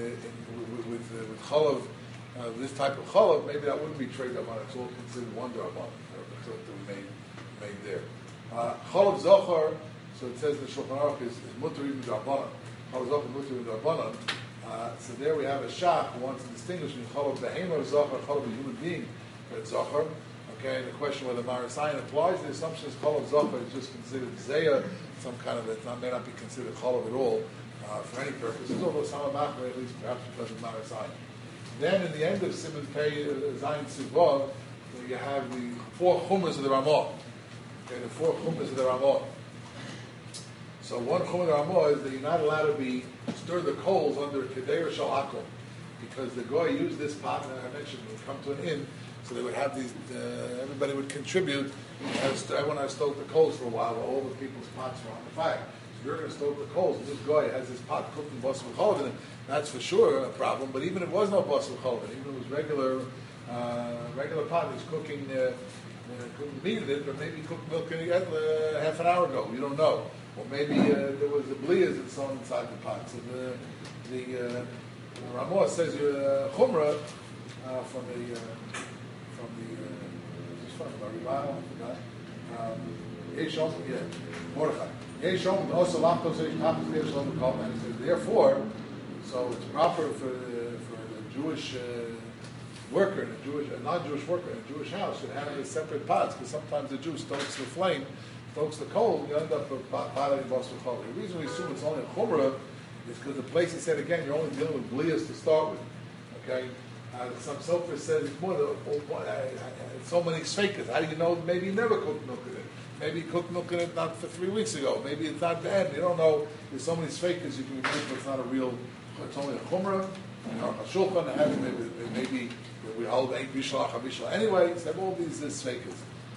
with chalav, this type of chalav. Maybe that wouldn't be trade drabanan. It's all considered one drabanan. So that we made there. Chalav zochar. So it says the Shulchan Aruch is mutter even drabanan. Chalav zochar mutter even drabanan. So there we have a shach who wants to distinguish between chalav behema zochar, chalav a human being, but it's zochar. Okay, and the question whether Marasayan applies, the assumption is chalav zochar is just considered zeya, some kind of it may not be considered chalav at all for any purpose. Although some machmer, at least perhaps because of Marasayan. Then in the end of Siman Pei Zayin Sivav, you have the four chumras of the Ramah. Okay, the four chumras of the Ramah. So one chumrah of the Ramah is that you're not allowed to stir the coals under kedera shal akum, because the goy used this pot, and I mentioned would come to an inn, so they would have these. Everybody would contribute. Everyone has stoked the coals for a while all the people's pots were on the fire. So you're going to stoke the coals, and this goy has his pot cooked in basar v'chalav in it. That's for sure a problem. But even if it was no basar v'chalav, even if it was regular pot, he's cooking. Couldn't meat in it, but maybe cooked milk in it half an hour ago. You don't know. Or maybe there was a blias and so on inside the pot. So the Ramah says chumrah from the Rival, I forgot. Yeshom, Mordechai. Yeshom also laptos yeshom called, and says therefore, so it's proper for the Jewish worker, a non-Jewish worker in a Jewish house should have a separate pots, because sometimes the Jew stokes the flame, stokes the coal, you end up with piling basar v'chalav. The reason we assume it's only a chumrah is because the place he said again, you're only dealing with blias to start with. Okay, some sofer says it's more than so many sfeikas. How do you know? Maybe he never cooked milk in it. Maybe he cooked milk in it not for 3 weeks ago. Maybe it's not bad. You don't know. There's so many sfeikas you can be made, but it's not a real. It's only a chumrah. A shulchan, maybe we hold eight bishalach habishal. Anyway, it's all these sfeikas.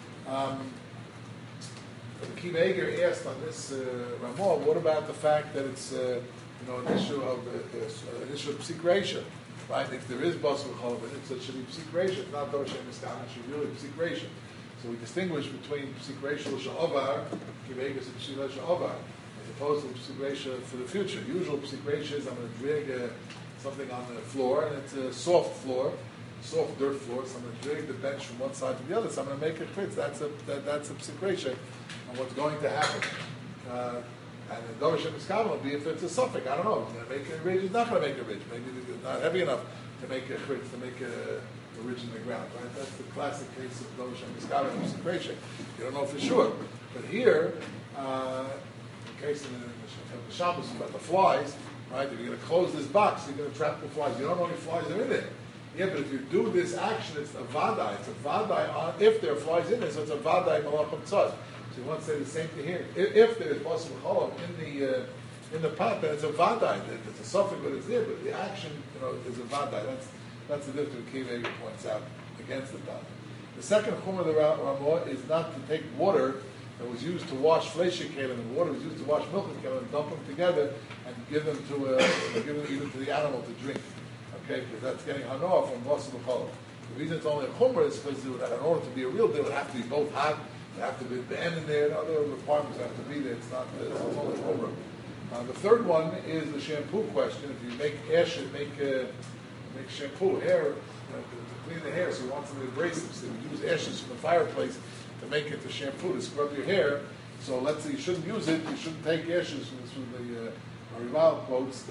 The Kiva Eger asked on this Ramah, what about the fact that it's an issue of psikration, right? If there is basar v'chalav, it should be psikration. It's not doshem miskam. It should really be psikration. So we distinguish between psikration sha'ovar, Kiva Eger said psikration sha'ovar, as opposed to psikration for the future. Usual psikration is I'm going to drag something on the floor, and it's a soft dirt floor, so I'm going to drag the bench from one side to the other, so I'm going to make it fit. That's a psikration on what's going to happen. And the Dorish and Miskam will be if it's a suffix. I don't know. It's going to make it ridge, it's not going to make it ridge. Maybe it's not heavy enough to make a ridge, to make a ridge in the ground. Right? That's the classic case of Dorish and Miskam and psikration. You don't know for sure. But here, in case of the Shabbos about the flies, right? If you're going to close this box, you're going to trap the flies. You don't know how many flies are in there. Yeah, but if you do this action, it's a vadai. It's a vadai if there are flies in there, so it's a vadai malacham tzad. So you want to say the same thing here. If there is basar v'chalav in the pot, then it's a vadai. It's a suffix, but it's there. But the action, is a vadai. That's the difference Kiva Eger points out against the pot. The second chumrah of the Ramah is not to take water that was used to wash fleisha kelim, and water was used to wash milk kelim, and dump them together and give them even to the animal to drink. Okay, because that's getting hanoah from basar v'chalav. The reason it's only a chumrah is because in order to be a real deal, it would have to be both hot They have to be the end in there, and other requirements have to be there. It's not only Chumrah. The third one is the shampoo question. If you make make shampoo, hair, to clean the hair, so you want something abrasive, so you use ashes from the fireplace to make it the shampoo to scrub your hair. So let's say you shouldn't use it. You shouldn't take ashes from the Rival quotes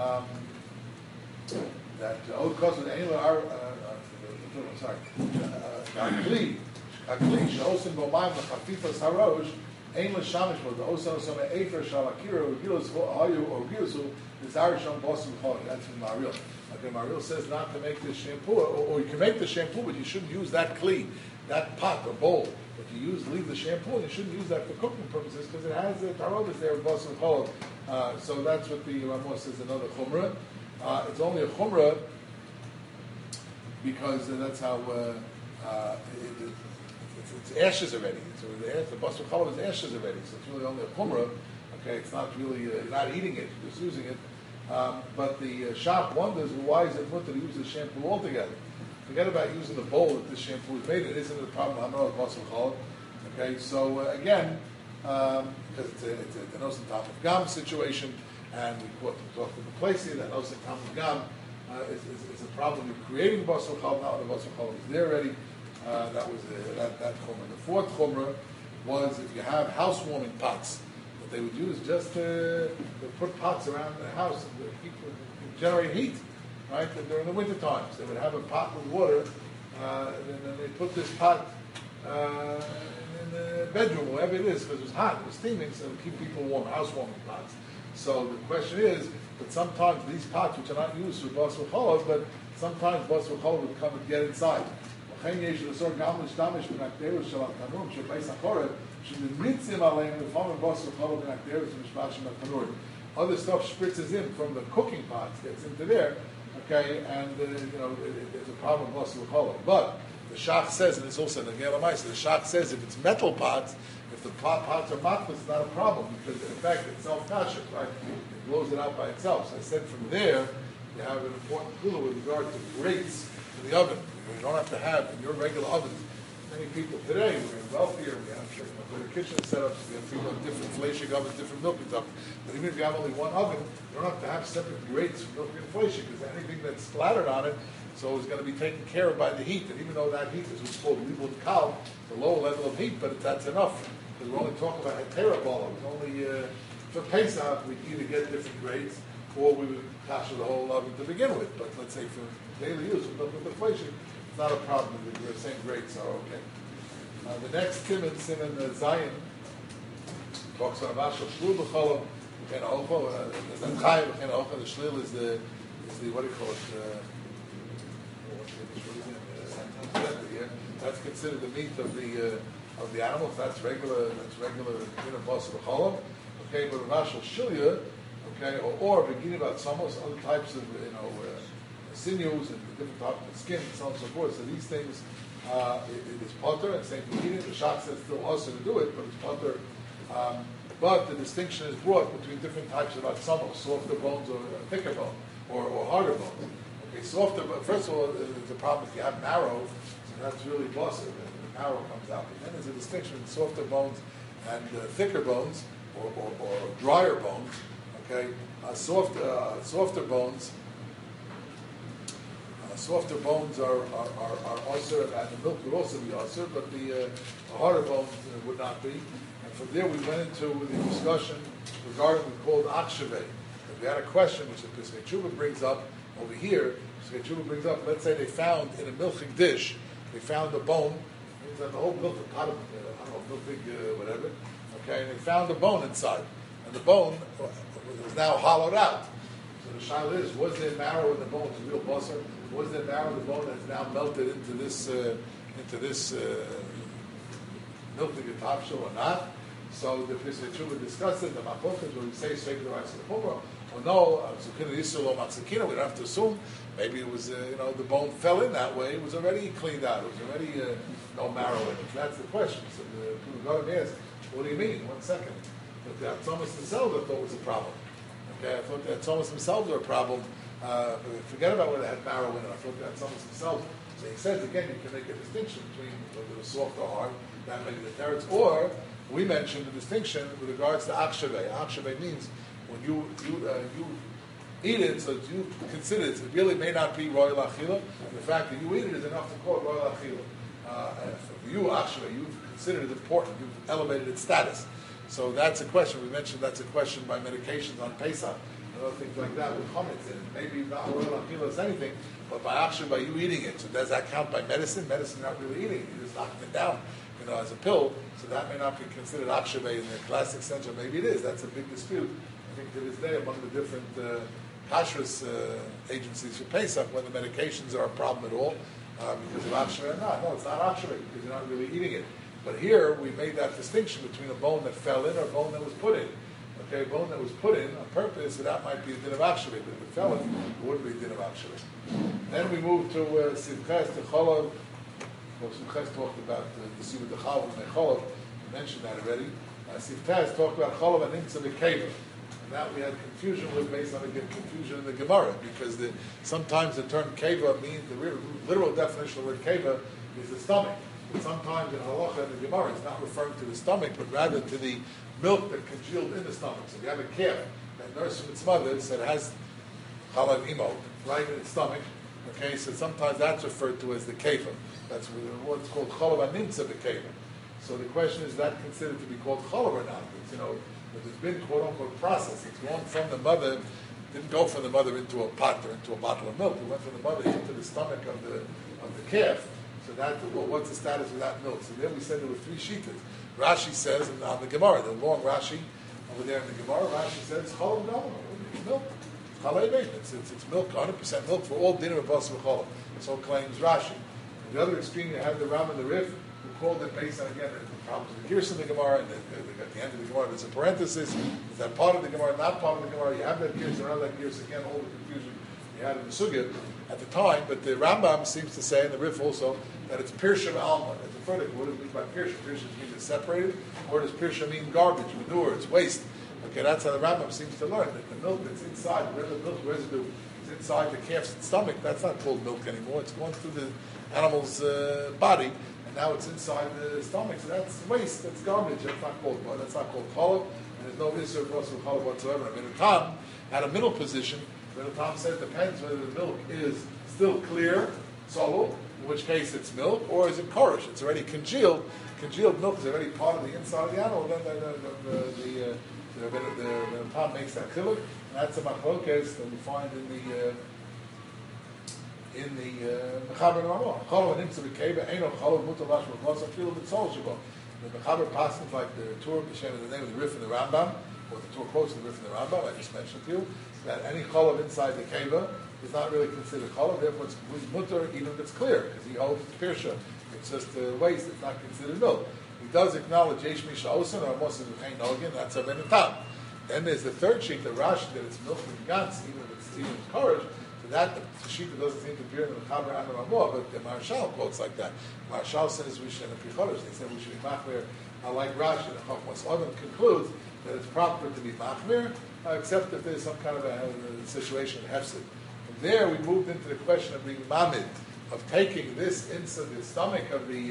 that old cousin Angela sorry Akli she'osim b'mayim l'chafifas harosh ein l'shamish but the osan osama efer shalakira ugilos hayu or gilusu is arishon bosim chol. That's from Mariel. Okay, Mariel says not to make this shampoo, or you can make the shampoo, but you shouldn't use that kli, that pot or bowl. If you leave the shampoo, you shouldn't use that for cooking purposes because it has the tarobas there with bosim chol. So that's what the Ramos says. Another chumrah. It's only a chumrah because that's how it's ashes already. So the basar challah is ashes already. So it's really only a chumrah. Okay, it's not really you're not eating it, you're just using it. But the shop wonders, well, why is it mutter to use the shampoo altogether? Forget about using the bowl that this shampoo is made in. It isn't a problem. I'm not a basar challah. Okay, so again, because it's a nosen top of gam situation, and we talked to the place here that nosen top of gam is a problem with creating basar challah. Now the basar challah is there already. That was that chumrah. The fourth chumrah was if you have housewarming pots that they would use just to put pots around the house and generate heat, right? And during the winter times, they would have a pot with water, and then they put this pot in the bedroom, wherever it is, because it was hot, it was steaming, so to keep people warm, housewarming pots. So the question is that sometimes these pots, which are not used for basar challah, but sometimes basar challah would come and get inside. Other stuff spritzes in from the cooking pots, gets into there, okay, and there's a problem with basar challah. But the Shach says, and it's also in the Gelamais, the Shach says if it's metal pots, if the pots are matmas, it's not a problem because in fact it's self-kashif, right? It blows it out by itself. So I said from there you have an important clue with regard to grates in the oven. You don't have to have in your regular ovens. Many people today, we're wealthier, we have better kitchen setups, we have people with different fleshig ovens, different milking ovens. But even if you have only one oven, you don't have to have separate grates for milking and fleshig because anything that's splattered on it, so it's going to be taken care of by the heat. And even though that heat is what's called libud kal, the lower level of heat, but that's enough. Because we're only talking about heterabala. It's only for Pesach, we either get different grades or we would kasher the whole oven to begin with. But let's say for daily use, with the fleshig, it's not a problem. The same grades are okay. The next Siman Zion, talks about Mashal Shlul B'Cholam, Chen Ocho, the Chayim Chen Ocho, the Shlil is the what do you call it? That's considered the meat of the animal. That's regular basar challah. Okay, but Mashal Shilya, okay, or Begina Batzamos, other types of sinews and different types of skin and so on and so forth. So these things, it is potter, and same for eating. The Shach says still also to do it, but it's potter. But the distinction is brought between different types of atzamos, softer bones or thicker bone, or harder bones. Okay, softer, but first of all, the problem if you have marrow, so that's really basar, the marrow comes out. But then there's a distinction between softer bones and thicker bones, or drier bones. Okay, softer bones. Softer bones are usher, and the milk would also be usher, but the harder bones would not be. And from there we went into the discussion regarding what's called akshaveh. We had a question which the Pesach Tshuva brings up over here. Pesach Tshuva brings up, let's say they found in a milking dish, they found a bone, means that the whole milk, a pot of, milking, whatever, okay, and they found a bone inside. And the bone was now hollowed out. So the shaila is, was there marrow in the bone? It's a real basar. Was there marrow in the bone that's now melted into this milk getapshel or not? So the Pesach Tshuva discussed it. The Machokas where we say straight to the rice of the Chumrah. Or no, Zucchina Yisrael or Matzakina. We don't have to assume. Maybe it was the bone fell in that way. It was already cleaned out. It was already no marrow in it. That's the question. So the Gaon asked, "What do you mean?" 1 second. But the Atzomas themselves I thought was a problem. Okay, I thought the Atzomas themselves were a problem. Forget about whether they had marrow in it. I thought the Atzomas themselves. So he says, again, you can make a distinction between whether it was soft or hard, that may be the teretz, or we mentioned the distinction with regards to akshaveh. Akshaveh means when you eat it, so you consider it really may not be royal achila, and the fact that you eat it is enough to call it royal achila. And for you, akshaveh, you've considered it important, you've elevated its status. So that's a question. We mentioned that's a question by medications on Pesach and other things like that with chametz. And maybe not royal achila is anything, but by akshaveh, by you eating it. So does that count by medicine? Medicine, not really eating it. You're just knocking it down, as a pill. So that may not be considered akshaveh in the classic sense, or maybe it is. That's a big dispute, I think, to this day among the different kashrus agencies for Pesach, whether medications are a problem at all because of akshaveh or not. No, it's not akshaveh because you're not really eating it. But here we made that distinction between a bone that fell in or a bone that was put in. Okay, a bone that was put in on purpose, so that might be a din of akshaveh, but if it fell in, it wouldn't be a din of akshaveh. Then we move to Sivches, to Cholov. Well, Sivches talked about the Sivut the Cholov and the Cholov. We mentioned that already. Sivches talked about Cholov and Nimtza B'Keva. And that we had confusion with based on the confusion in the Gemara, because sometimes the term Keva means, the literal definition of the word Keva is the stomach. But sometimes in Halacha and the Gemara, it's not referring to the stomach, but rather to the milk that congealed in the stomach. So if you have a calf that nurses from its mother, so it has Chalav Imo, right in its stomach. Okay, so sometimes that's referred to as the keva. That's what's called Chalav Nimtza B'Keva. So the question is that considered to be called Chalav or not? It's, but there's been quote unquote process. It's gone from the mother, didn't go from the mother into a pot or into a bottle of milk. It went from the mother into the stomach of the calf. So that, what's the status of that milk? So there we said there were three shittas. Rashi says on the Gemara, the long Rashi over there in the Gemara, Rashi says Chalav Gamor, it's milk. It's milk, 100% milk for all dinner of Basar Chalav. So claims Rashi. On the other extreme, you have the Ram and the Rif, who called it based on, again, the problems with the Gersa in the Gemara, and at the end of the Gemara, there's a parenthesis. Is that part of the Gemara, not part of the Gemara? You have that Gersa, around that Gersa, again, all the confusion you had in the Sugya at the time. But the Rambam seems to say, and the Rif also, that it's Pirsha Alma. It's a verdict. What does it mean by Pirsha? Pirsha means it's separated, or does Pirsha mean garbage, manure, it's waste? Okay, that's how the Rambam seems to learn, that the milk that's inside, the milk residue is inside the calf's stomach, that's not called milk anymore. It's going through the animal's body, and now it's inside the stomach. So that's waste, that's garbage. That's not called cholov, and there's no issue of cholov whatsoever. I mean, Tom had a middle position, where Tom said it depends whether the milk is still clear, solid, in which case it's milk, or is it korish? It's already congealed. Congealed milk is already part of the inside of the animal. Then the Tom makes that chiluk, and that's a machlokes that we find in the Mechaber and Ramah. Chalav and Nimtza B'Keva Eino Chalav Mutar Lash B'Chlas Afilu B'Tzol Shabo. The Mechaber passes like the Torah B'Shem is the name of the Rif and the Rambam, or the Torah quotes the Rif and the Rambam. I just mentioned to you that any chalav inside the keva is not really considered chalav. Therefore, it's mutar even if it's clear, because he holds it's pirsha. It's just waste. It's not considered milk. He does acknowledge Yesh Misha Osan or Moshe V'Chein Nogan. That's a Ben Tam. Then there's the third sheet, the Rashi, that it's milk and gans, even if it's courage. So that the sheet that doesn't seem to appear in the Mechaber and the Ramah, but the Marshal quotes like that. Marshal says we should be chodesh. They say we should be machmir. Like Rashi, the Chachmas Adam concludes that it's proper to be machmir, except if there's some kind of a situation of hefsid. From there, we moved into the question of being mamid, of taking this into the stomach of the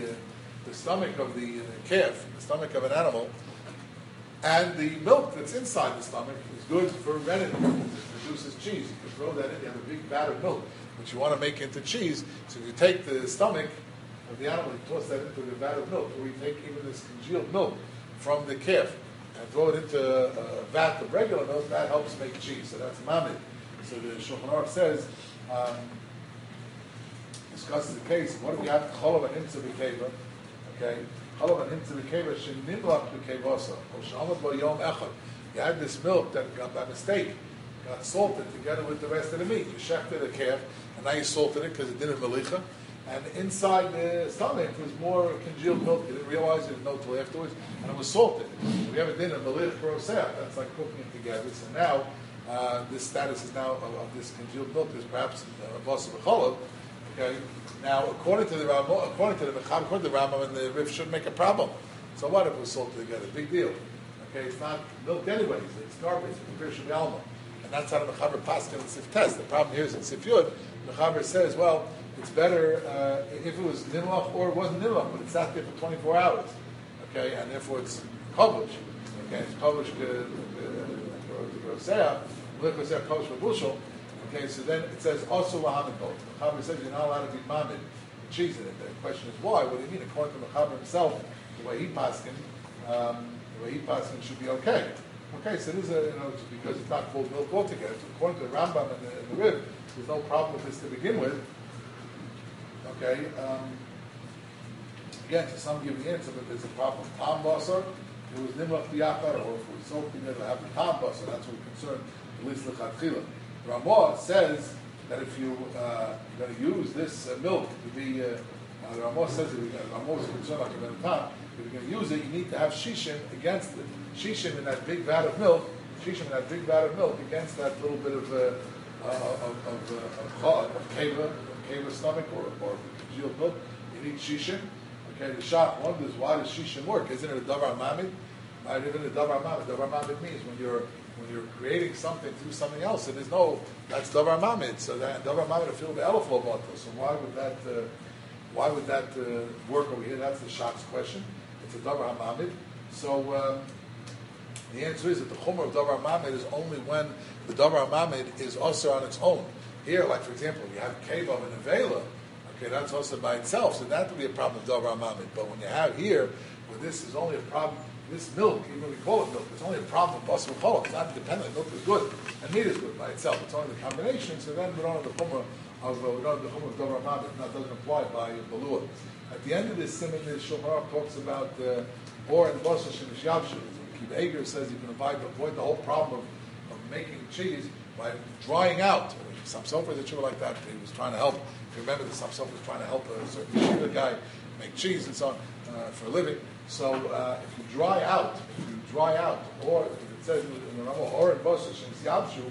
calf, the stomach of an animal, and the milk that's inside the stomach is good for rennet purposes. It produces cheese. You can throw that in. You have a big vat of milk, which you want to make into cheese. So you take the stomach of the animal, you toss that into the vat of milk, or you take even this congealed milk from the calf and throw it into a vat of regular milk. That helps make cheese. So that's mamid. So the Shulchan Aruch says, discusses the case. What if you have cholav and nimtza b'keva? Okay, cholav and nimtza b'keva shenimlach b'kevasa or shamad bo yom echad. You had this milk that got by mistake got salted together with the rest of the meat. You shechted a calf, and now you salted it because it didn't melicha. And inside the stomach was more congealed milk. You didn't realize it until afterwards, and it was salted. We have a dinner melich peroseh. That's like cooking it together. So now this status is now of this congealed milk is perhaps basar b'cholav. Okay. Now, according to the Rambam, according to the Rambam, and the Rif shouldn't make a problem. So what if it was salted together? Big deal. Okay, it's not milk anyways. It's garbage. It's Pirsha Alma. And that's how the Mechaber Paskin in Sif Test. The problem here is in Sif Yud, Mechaber says, well, it's better if it was Nimlach or it wasn't Nimlach, but it's not there for 24 hours. Okay, and therefore it's published. Okay, it's published Okay, so then it says also Lahamikol. Mechaber says you're not allowed to be mamid cheese in it. The question is why? What do you mean? According to Mechaber himself, the way he paskin should be okay. Okay, so this is it's because it's not called milk altogether. So according to the Rambam and the Rib, there's no problem with this to begin with. Okay, again, to some give the answer, but there's a problem with tam basar. It was nimlach biyachar, or if it was soaked together to have the tam basar, that's what we're concerned. At least lechatchila. Ramah says that if you're going to use this milk to be, the Ramah says that Ramah is concerned like a tam. If you're going to use it, you need to have shishim against it. Shishim in that big vat of milk. Shishim in that big vat of milk against that little bit of keva stomach or congealed milk. You need shishim. Okay, the shop wonders why does shishim work? Isn't it a davar mamid? Right, even a davar mamid. Davar mamid means when you're creating something through something else, and there's no that's davar mamid. So that davar mamid will fill the elef lo bottle. So why would that work over here? That's the shop's question. It's a davar mamid. So the answer is that the chumrah of davar mamid is only when the davar mamid is also on its own. Here, like for example, you have kevav and avela. Okay, that's also by itself, so that would be a problem of davar mamid. But when you have here, where this is only a problem, this milk, even though we call it milk, it's only a problem of basar v'cholov. It's not independent. Milk is good, and meat is good by itself. It's only the combination. So then we don't have the chumrah of davar mamid. That doesn't apply by balua. At the end of this simon, the Shulchan Aruch talks about or and basar shenish yavshu. Kiv Eger says you can avoid the whole problem of making cheese by drying out. Some sofer that you were like that. He was trying to help. If you remember, the some sofer was trying to help a certain yeshiva guy make cheese and so on for a living. So if you dry out, or if it says in the Ramah, or in Bosach and Yavshu,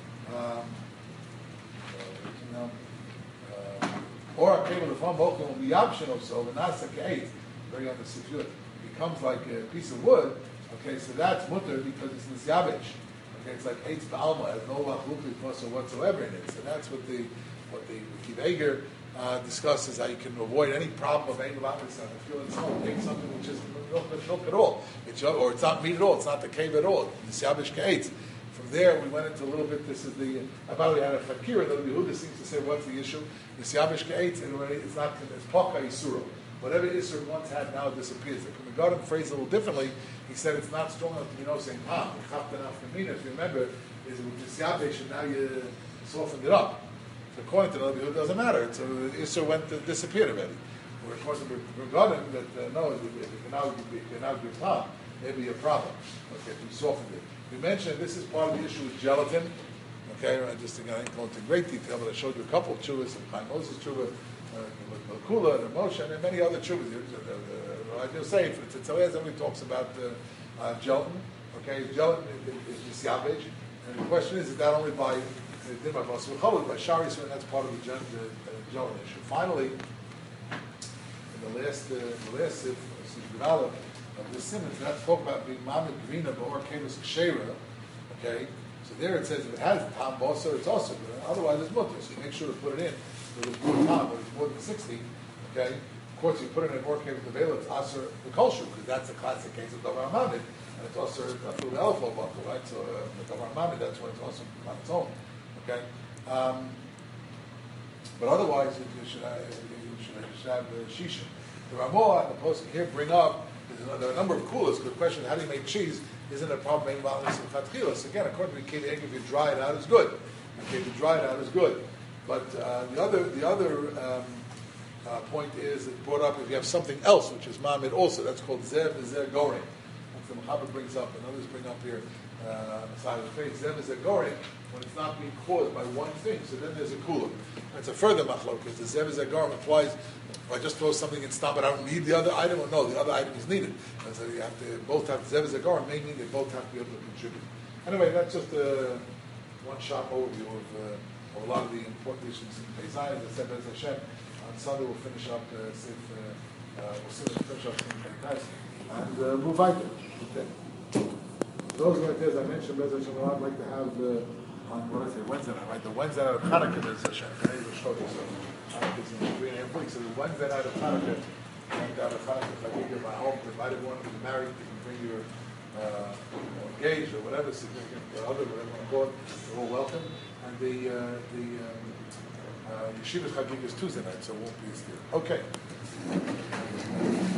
or a came with the phone both will be Yavshin also, the Nasa K'eit, very on the Sifyut, becomes like a piece of wood. Okay, so that's mutter because it's Nisyabish. Okay, it's like Eitz Ba'alma, has no lachluki muscle whatsoever in it. So that's what the Kiv Eger discusses, how you can avoid any problem of Ein Lamis. If you're feeling take something which is milk at all, or it's not meat at all, it's not the cave at all, Nisyabish K'etz. From there, we went into a little bit, this is the, about we had a fakir, the Yehuda seems to say, what's the issue? Nisyabish K'etz, it's not, it's Poka Yisuro. Whatever Isser once had now disappears. The Garden phrased a little differently. He said it's not strong enough to be no saying Pam. If you remember, is with the Syabesh and now you softened it up. So according to the Yehuda, it doesn't matter. So Isser disappeared already. Where according to the Garden, that no, if you can now give Pam, maybe a problem. Okay, if you softened it. We mentioned this is part of the issue with gelatin. Okay, I just think I didn't go into great detail, but I showed you a couple of chuvas, the Chaim Moses chuva, Kula, the Moshe, and many other chuvas. I just say, for Tzitzalayah, somebody talks about gelatin. Okay, gelatin is Nisyabish, and the question is that only by Basar V'cholov, by Shari, so that's part of the gelatin issue. Finally, in the last Sif of the Simmons, that's talk about being Mamid Grina, or Kevis Kshera. Okay, so there it says if it has Tam Basar, it's also good. Otherwise, it's mutter. So make sure to put it in. With a good time, but it's more than 60, okay? Of course, you put it in a more case of the veil, it's Aser the Kolshu, because that's a classic case of Davar Mamid, and it's also through the Elfo Bottle, right? So the Davar Mamid, that's when it's also on its own, okay? But otherwise, you should have Shisha. The Ramah and the post here bring up, there are a number of coolers, the question how do you make cheese isn't a problem in Malis and Fatchilas. Again, according to Kiv Eger, if you dry it out, it's good. Okay, if you dry it out, it's good. But the other point is it brought up if you have something else, which is mamid also, that's called zev v'zer goring. That's the Mechaber brings up, and others bring up here on the side of the face. Zev v'zer goring, when it's not being caused by one thing, so then there's a cooler. That's a further machlok, because the zev v'zer goring applies, if I just throw something in stop, but I don't need the other item, or no, the other item is needed. And so you have to both have zev v'zer goring, may mean they both have to be able to contribute. Anyway, that's just a one-shot overview of a lot of the important issues in Pesach. As I said, Bez Hashem, on Sunday we'll finish up Pesach and move on. Okay. Those right there, as I mentioned, Bez Hashem, I'd like to have on what is it, Wednesday night, right? The Wednesday night of Hanukkah there's a Shem. Rosh Chodesh, so Hanukkah's in 3.5 weeks. So the Wednesday night of Hanukkah, out of Hanukkah, Chagiga, my home, invite everyone who's married, you can bring your engaged or whatever significant other, whatever you want to call it. They're all welcome. And the Yeshiva Chagiga is Tuesday night, so it won't be as good. Okay.